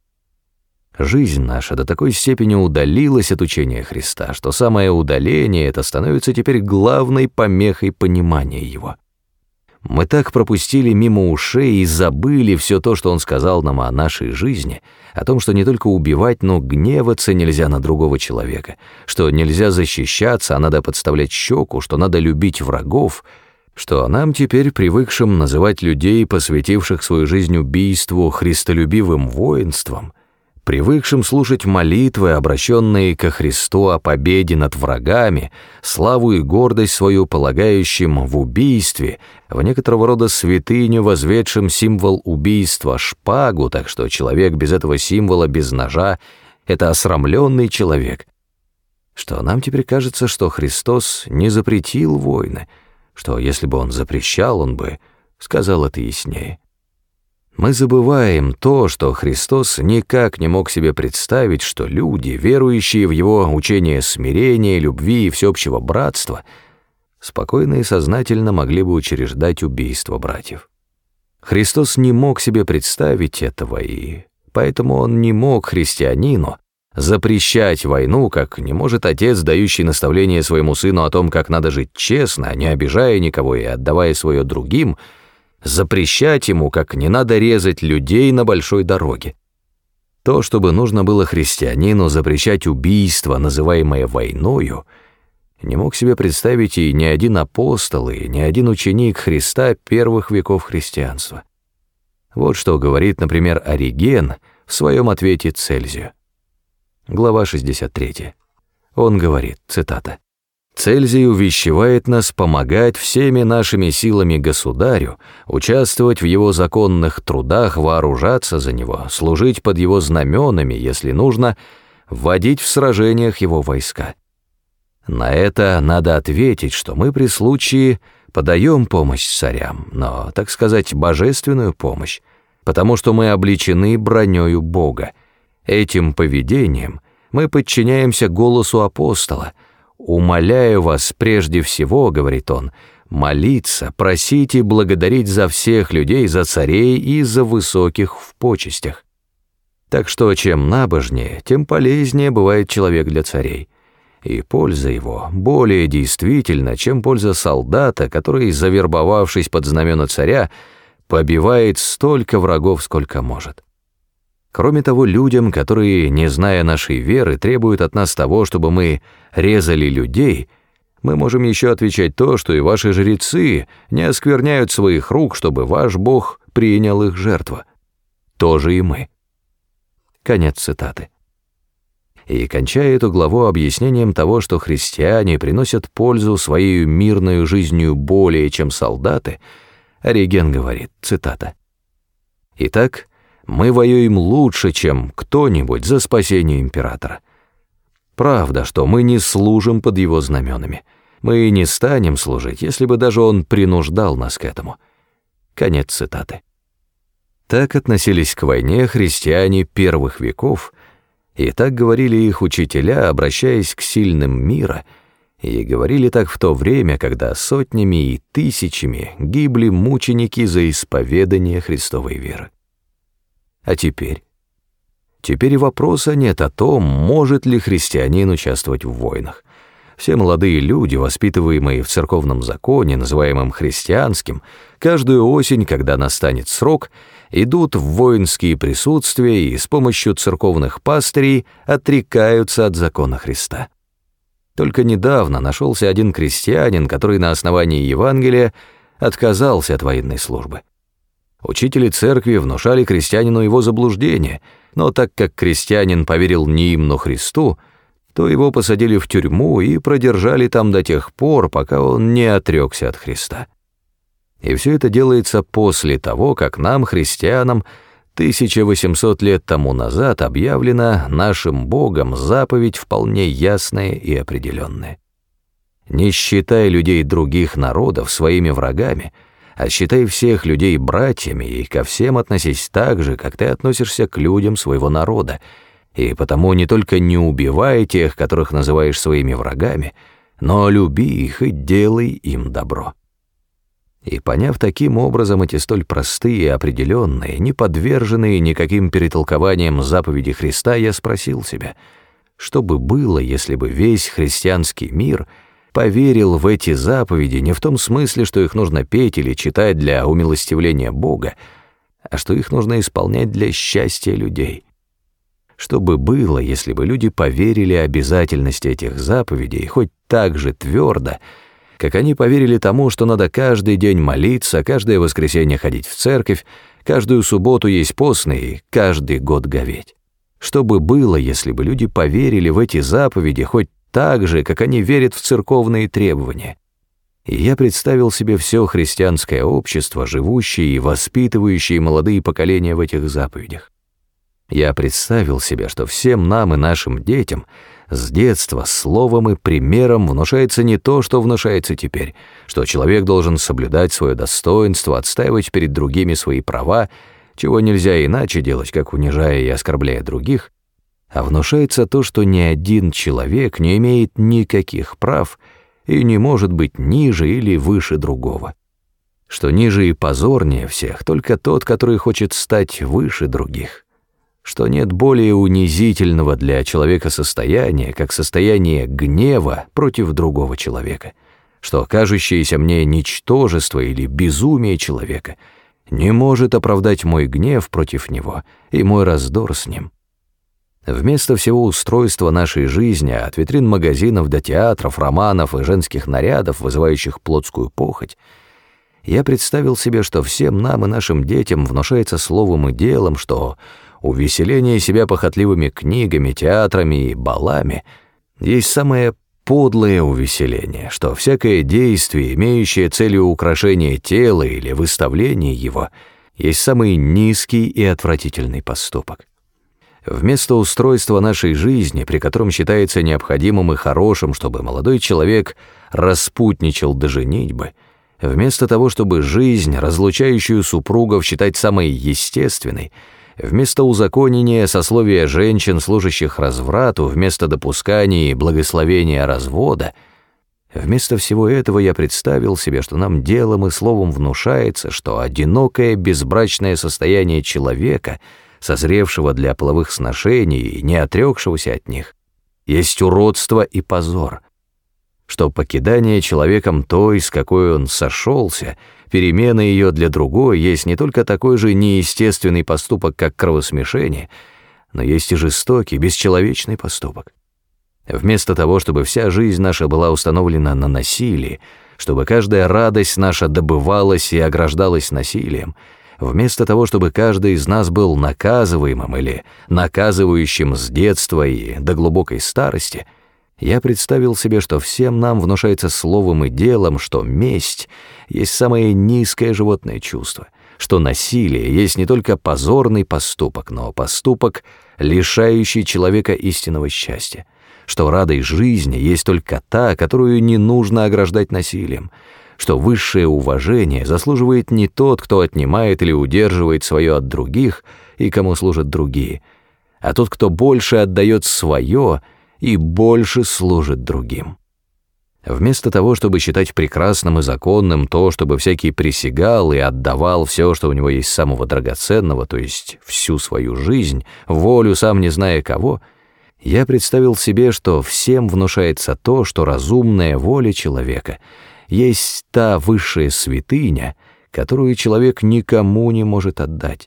Жизнь наша до такой степени удалилась от учения Христа, что самое удаление это становится теперь главной помехой понимания его. Мы так пропустили мимо ушей и забыли все то, что он сказал нам о нашей жизни, о том, что не только убивать, но гневаться нельзя на другого человека, что нельзя защищаться, а надо подставлять щеку, что надо любить врагов, что нам теперь, привыкшим называть людей, посвятивших свою жизнь убийству, христолюбивым воинством, привыкшим слушать молитвы, обращенные ко Христу о победе над врагами, славу и гордость свою полагающим в убийстве, в некоторого рода святыню, возведшим символ убийства шпагу, так что человек без этого символа, без ножа — это осрамленный человек, что нам теперь кажется, что Христос не запретил войны, что если бы он запрещал, он бы сказал это яснее. Мы забываем то, что Христос никак не мог себе представить, что люди, верующие в его учение смирения, любви и всеобщего братства, спокойно и сознательно могли бы учреждать убийство братьев. Христос не мог себе представить этого, и поэтому он не мог христианину запрещать войну, как не может отец, дающий наставление своему сыну о том, как надо жить честно, не обижая никого и отдавая свое другим, запрещать ему, как не надо резать людей на большой дороге. То, чтобы нужно было христианину запрещать убийство, называемое войною, не мог себе представить и ни один апостол, и ни один ученик Христа первых веков христианства. Вот что говорит, например, Ориген в своем ответе Цельзию. Глава шестьдесят три. Он говорит, цитата, «Цельзий увещевает нас помогать всеми нашими силами государю, участвовать в его законных трудах, вооружаться за него, служить под его знаменами, если нужно, вводить в сражениях его войска. На это надо ответить, что мы при случае подаем помощь царям, но, так сказать, божественную помощь, потому что мы облечены бронёю Бога. Этим поведением мы подчиняемся голосу апостола. «Умоляю вас прежде всего, — говорит он, — молиться, просить и благодарить за всех людей, за царей и за высоких в почестях». Так что чем набожнее, тем полезнее бывает человек для царей, и польза его более действительна, чем польза солдата, который, завербовавшись под знамена царя, побивает столько врагов, сколько может. Кроме того, людям, которые, не зная нашей веры, требуют от нас того, чтобы мы резали людей, мы можем еще отвечать то, что и ваши жрецы не оскверняют своих рук, чтобы ваш Бог принял их жертву. Тоже и мы. Конец цитаты. И кончая эту главу объяснением того, что христиане приносят пользу своей мирной жизнью более, чем солдаты, Ориген говорит, цитата, «Итак, мы воюем лучше, чем кто-нибудь за спасение императора. Правда, что мы не служим под его знаменами. Мы не станем служить, если бы даже он принуждал нас к этому». Конец цитаты. Так относились к войне христиане первых веков, и так говорили их учителя, обращаясь к сильным мира, и говорили так в то время, когда сотнями и тысячами гибли мученики за исповедание Христовой веры. А теперь? Теперь и вопроса нет о том, может ли христианин участвовать в войнах. Все молодые люди, воспитываемые в церковном законе, называемом христианским, каждую осень, когда настанет срок, идут в воинские присутствия и с помощью церковных пастырей отрекаются от закона Христа. Только недавно нашелся один крестьянин, который на основании Евангелия отказался от военной службы. Учители церкви внушали крестьянину его заблуждение, но так как крестьянин поверил не им, но Христу, то его посадили в тюрьму и продержали там до тех пор, пока он не отрекся от Христа. И все это делается после того, как нам, христианам, тысяча восемьсот лет тому назад объявлена нашим Богом заповедь вполне ясная и определенная. Не считай людей других народов своими врагами, а считай всех людей братьями и ко всем относись так же, как ты относишься к людям своего народа, и потому не только не убивай тех, которых называешь своими врагами, но люби их и делай им добро. И поняв таким образом эти столь простые, определенные, не подверженные никаким перетолкованиям заповеди Христа, я спросил себя, что бы было, если бы весь христианский мир поверил в эти заповеди не в том смысле, что их нужно петь или читать для умилостивления Бога, а что их нужно исполнять для счастья людей. Что бы было, если бы люди поверили обязательности этих заповедей хоть так же твердо, как они поверили тому, что надо каждый день молиться, каждое воскресенье ходить в церковь, каждую субботу есть постный и каждый год говеть. Что бы было, если бы люди поверили в эти заповеди хоть так же, как они верят в церковные требования? И я представил себе все христианское общество, живущее и воспитывающее молодые поколения в этих заповедях. Я представил себе, что всем нам и нашим детям с детства словом и примером внушается не то, что внушается теперь, что человек должен соблюдать свое достоинство, отстаивать перед другими свои права, чего нельзя иначе делать, как унижая и оскорбляя других, а внушается то, что ни один человек не имеет никаких прав и не может быть ниже или выше другого, что ниже и позорнее всех только тот, который хочет стать выше других, что нет более унизительного для человека состояния, как состояние гнева против другого человека, что кажущееся мне ничтожество или безумие человека не может оправдать мой гнев против него и мой раздор с ним. Вместо всего устройства нашей жизни, от витрин магазинов до театров, романов и женских нарядов, вызывающих плотскую похоть, я представил себе, что всем нам и нашим детям внушается словом и делом, что увеселение себя похотливыми книгами, театрами и балами есть самое подлое увеселение, что всякое действие, имеющее целью украшения тела или выставления его, есть самый низкий и отвратительный поступок. Вместо устройства нашей жизни, при котором считается необходимым и хорошим, чтобы молодой человек распутничал до женитьбы, вместо того, чтобы жизнь, разлучающую супругов, считать самой естественной, вместо узаконения сословия женщин, служащих разврату, вместо допускания и благословения развода, вместо всего этого я представил себе, что нам делом и словом внушается, что одинокое безбрачное состояние человека, созревшего для половых сношений и не отрекшегося от них, есть уродство и позор, что покидание человеком той, с какой он сошелся, перемена ее для другой, есть не только такой же неестественный поступок, как кровосмешение, но есть и жестокий, бесчеловечный поступок. Вместо того, чтобы вся жизнь наша была установлена на насилии, чтобы каждая радость наша добывалась и ограждалась насилием, вместо того, чтобы каждый из нас был наказываемым или наказывающим с детства и до глубокой старости, я представил себе, что всем нам внушается словом и делом, что месть есть самое низкое животное чувство, что насилие есть не только позорный поступок, но поступок, лишающий человека истинного счастья, что радость жизни есть только та, которую не нужно ограждать насилием, что высшее уважение заслуживает не тот, кто отнимает или удерживает свое от других и кому служат другие, а тот, кто больше отдает свое и больше служит другим. Вместо того, чтобы считать прекрасным и законным то, чтобы всякий присягал и отдавал все, что у него есть самого драгоценного, то есть всю свою жизнь, волю, сам не зная кого, я представил себе, что всем внушается то, что разумная воля человека есть та высшая святыня, которую человек никому не может отдать,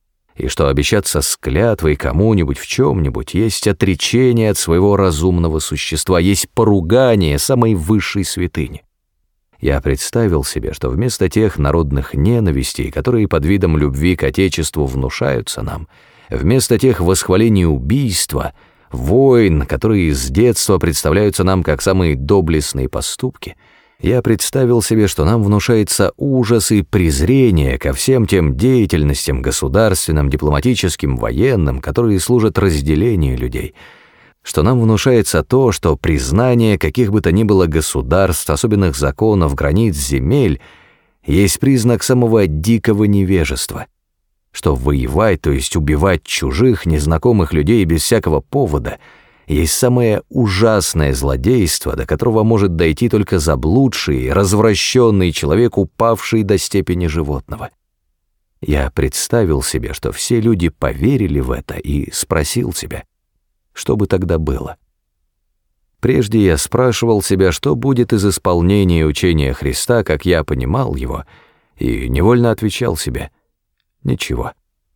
и что обещаться с клятвой кому-нибудь в чем-нибудь есть отречение от своего разумного существа, есть поругание самой высшей святыни. Я представил себе, что вместо тех народных ненавистей, которые под видом любви к Отечеству внушаются нам, вместо тех восхвалений убийства, войн, которые с детства представляются нам как самые доблестные поступки, я представил себе, что нам внушается ужас и презрение ко всем тем деятельностям государственным, дипломатическим, военным, которые служат разделению людей, что нам внушается то, что признание каких бы то ни было государств, особенных законов, границ, земель есть признак самого дикого невежества, что воевать, то есть убивать чужих, незнакомых людей без всякого повода, есть самое ужасное злодейство, до которого может дойти только заблудший, развращенный человек, упавший до степени животного. Я представил себе, что все люди поверили в это, и спросил себя, что бы тогда было. Прежде я спрашивал себя, что будет из исполнения учения Христа, как я понимал его, и невольно отвечал себе: ничего.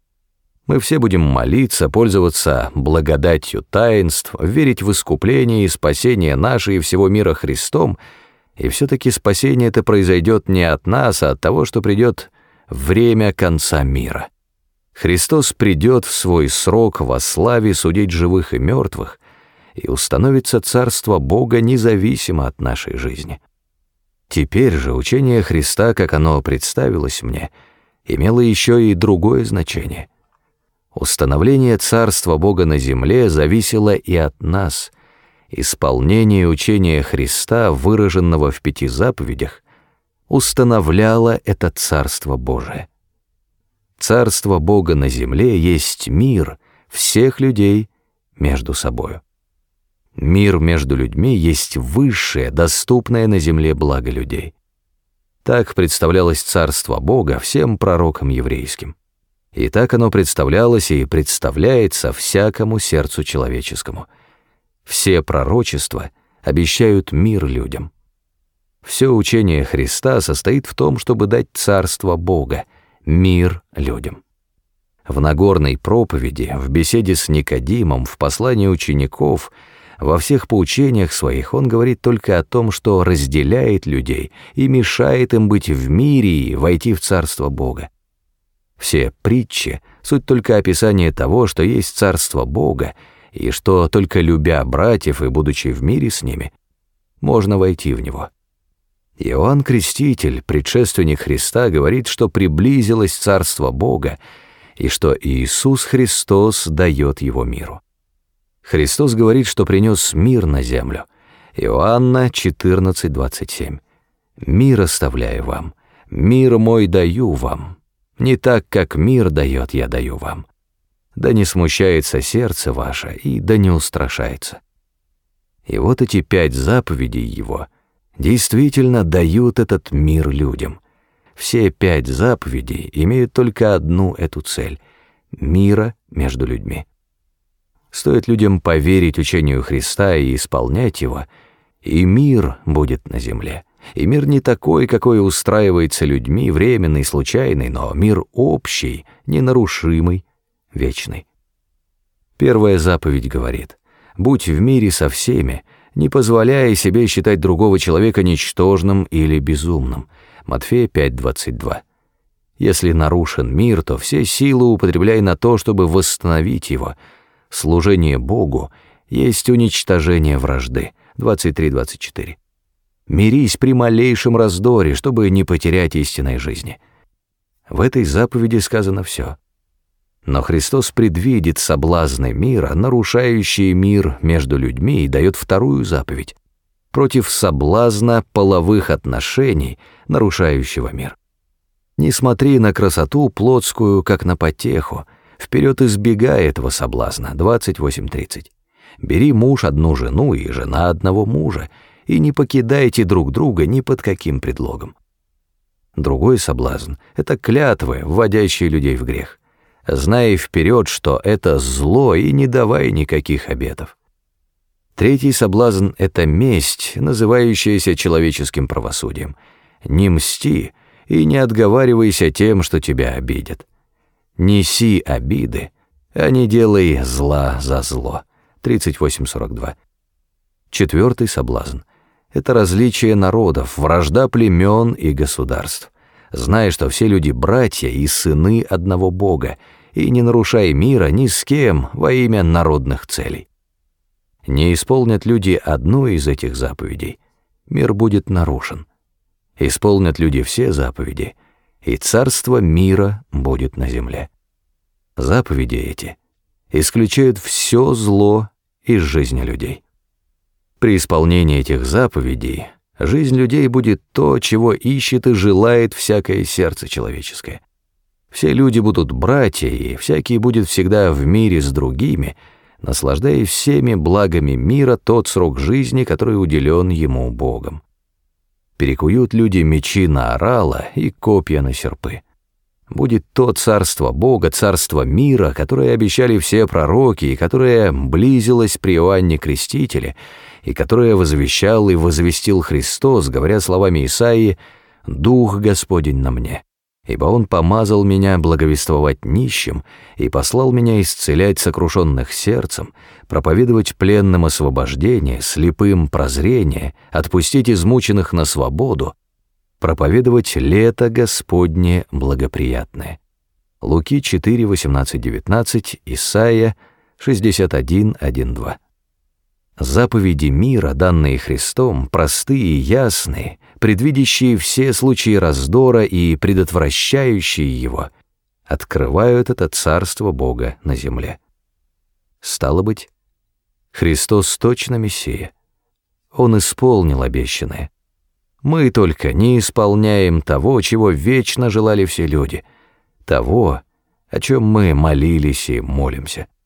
Мы все будем молиться, пользоваться благодатью таинств, верить в искупление и спасение наше и всего мира Христом, и все-таки спасение это произойдет не от нас, а от того, что придет время конца мира. Христос придет в свой срок во славе судить живых и мертвых, и установится Царство Бога независимо от нашей жизни. Теперь же учение Христа, как оно представилось мне, имело еще и другое значение. Установление Царства Бога на земле зависело и от нас. Исполнение учения Христа, выраженного в пяти заповедях, установляло это Царство Божие. Царство Бога на земле есть мир всех людей между собою. Мир между людьми есть высшее, доступное на земле благо людей. Так представлялось Царство Бога всем пророкам еврейским. И так оно представлялось и представляется всякому сердцу человеческому. Все пророчества обещают мир людям. Все учение Христа состоит в том, чтобы дать Царство Бога, мир людям. В Нагорной проповеди, в беседе с Никодимом, в послании учеников, во всех поучениях своих он говорит только о том, что разделяет людей и мешает им быть в мире и войти в Царство Бога. Все притчи — суть только описание того, что есть Царство Бога, и что, только любя братьев и будучи в мире с ними, можно войти в него. Иоанн Креститель, предшественник Христа, говорит, что приблизилось Царство Бога, и что Иисус Христос дает его миру. Христос говорит, что принес мир на землю. Иоанна четырнадцать двадцать семь. «Мир оставляю вам, мир мой даю вам. Не так, как мир дает, я даю вам. Да не смущается сердце ваше, и да не устрашается». И вот эти пять заповедей его действительно дают этот мир людям. Все пять заповедей имеют только одну эту цель — мира между людьми. Стоит людям поверить учению Христа и исполнять его, и мир будет на земле. И мир не такой, какой устраивается людьми, временный, случайный, но мир общий, ненарушимый, вечный. Первая заповедь говорит: «Будь в мире со всеми, не позволяя себе считать другого человека ничтожным или безумным». Матфея пять двадцать два. «Если нарушен мир, то все силы употребляй на то, чтобы восстановить его. Служение Богу есть уничтожение вражды». двадцать три двадцать четыре. «Мирись при малейшем раздоре, чтобы не потерять истинной жизни». В этой заповеди сказано все. Но Христос предвидит соблазны мира, нарушающие мир между людьми, и дает вторую заповедь против соблазна половых отношений, нарушающего мир. «Не смотри на красоту плотскую, как на потеху, вперед избегай этого соблазна». двадцать восемь тридцать. «Бери муж одну жену и жена одного мужа, и не покидайте друг друга ни под каким предлогом». Другой соблазн — это клятвы, вводящие людей в грех. «Знай вперед, что это зло, и не давай никаких обетов». Третий соблазн — это месть, называющаяся человеческим правосудием. «Не мсти и не отговаривайся тем, что тебя обидят. Неси обиды, а не делай зла за зло». тридцать восемь сорок два. Четвертый соблазн — это различие народов, вражда племен и государств. Знай, что все люди братья и сыны одного Бога, и не нарушай мира ни с кем во имя народных целей. Не исполнят люди одну из этих заповедей, мир будет нарушен. Исполнят люди все заповеди, и царство мира будет на земле. Заповеди эти исключают все зло из жизни людей. При исполнении этих заповедей жизнь людей будет то, чего ищет и желает всякое сердце человеческое. Все люди будут братья, и всякий будет всегда в мире с другими, наслаждаясь всеми благами мира тот срок жизни, который уделен ему Богом. Перекуют люди мечи на орала и копья на серпы. Будет то царство Бога, царство мира, которое обещали все пророки, и которое близилось при Иоанне Крестителе, и которое возвещал и возвестил Христос, говоря словами Исаии: «Дух Господень на мне, ибо Он помазал меня благовествовать нищим и послал меня исцелять сокрушенных сердцем, проповедовать пленным освобождение, слепым прозрение, отпустить измученных на свободу, проповедовать лето Господне благоприятное». Луки четыре, восемнадцать, девятнадцать, Исайя шестьдесят один, один, два. Заповеди мира, данные Христом, простые и ясные, предвидящие все случаи раздора и предотвращающие его, открывают это царство Бога на земле. Стало быть, Христос точно Мессия. Он исполнил обещанное. Мы только не исполняем того, чего вечно желали все люди, того, о чем мы молились и молимся.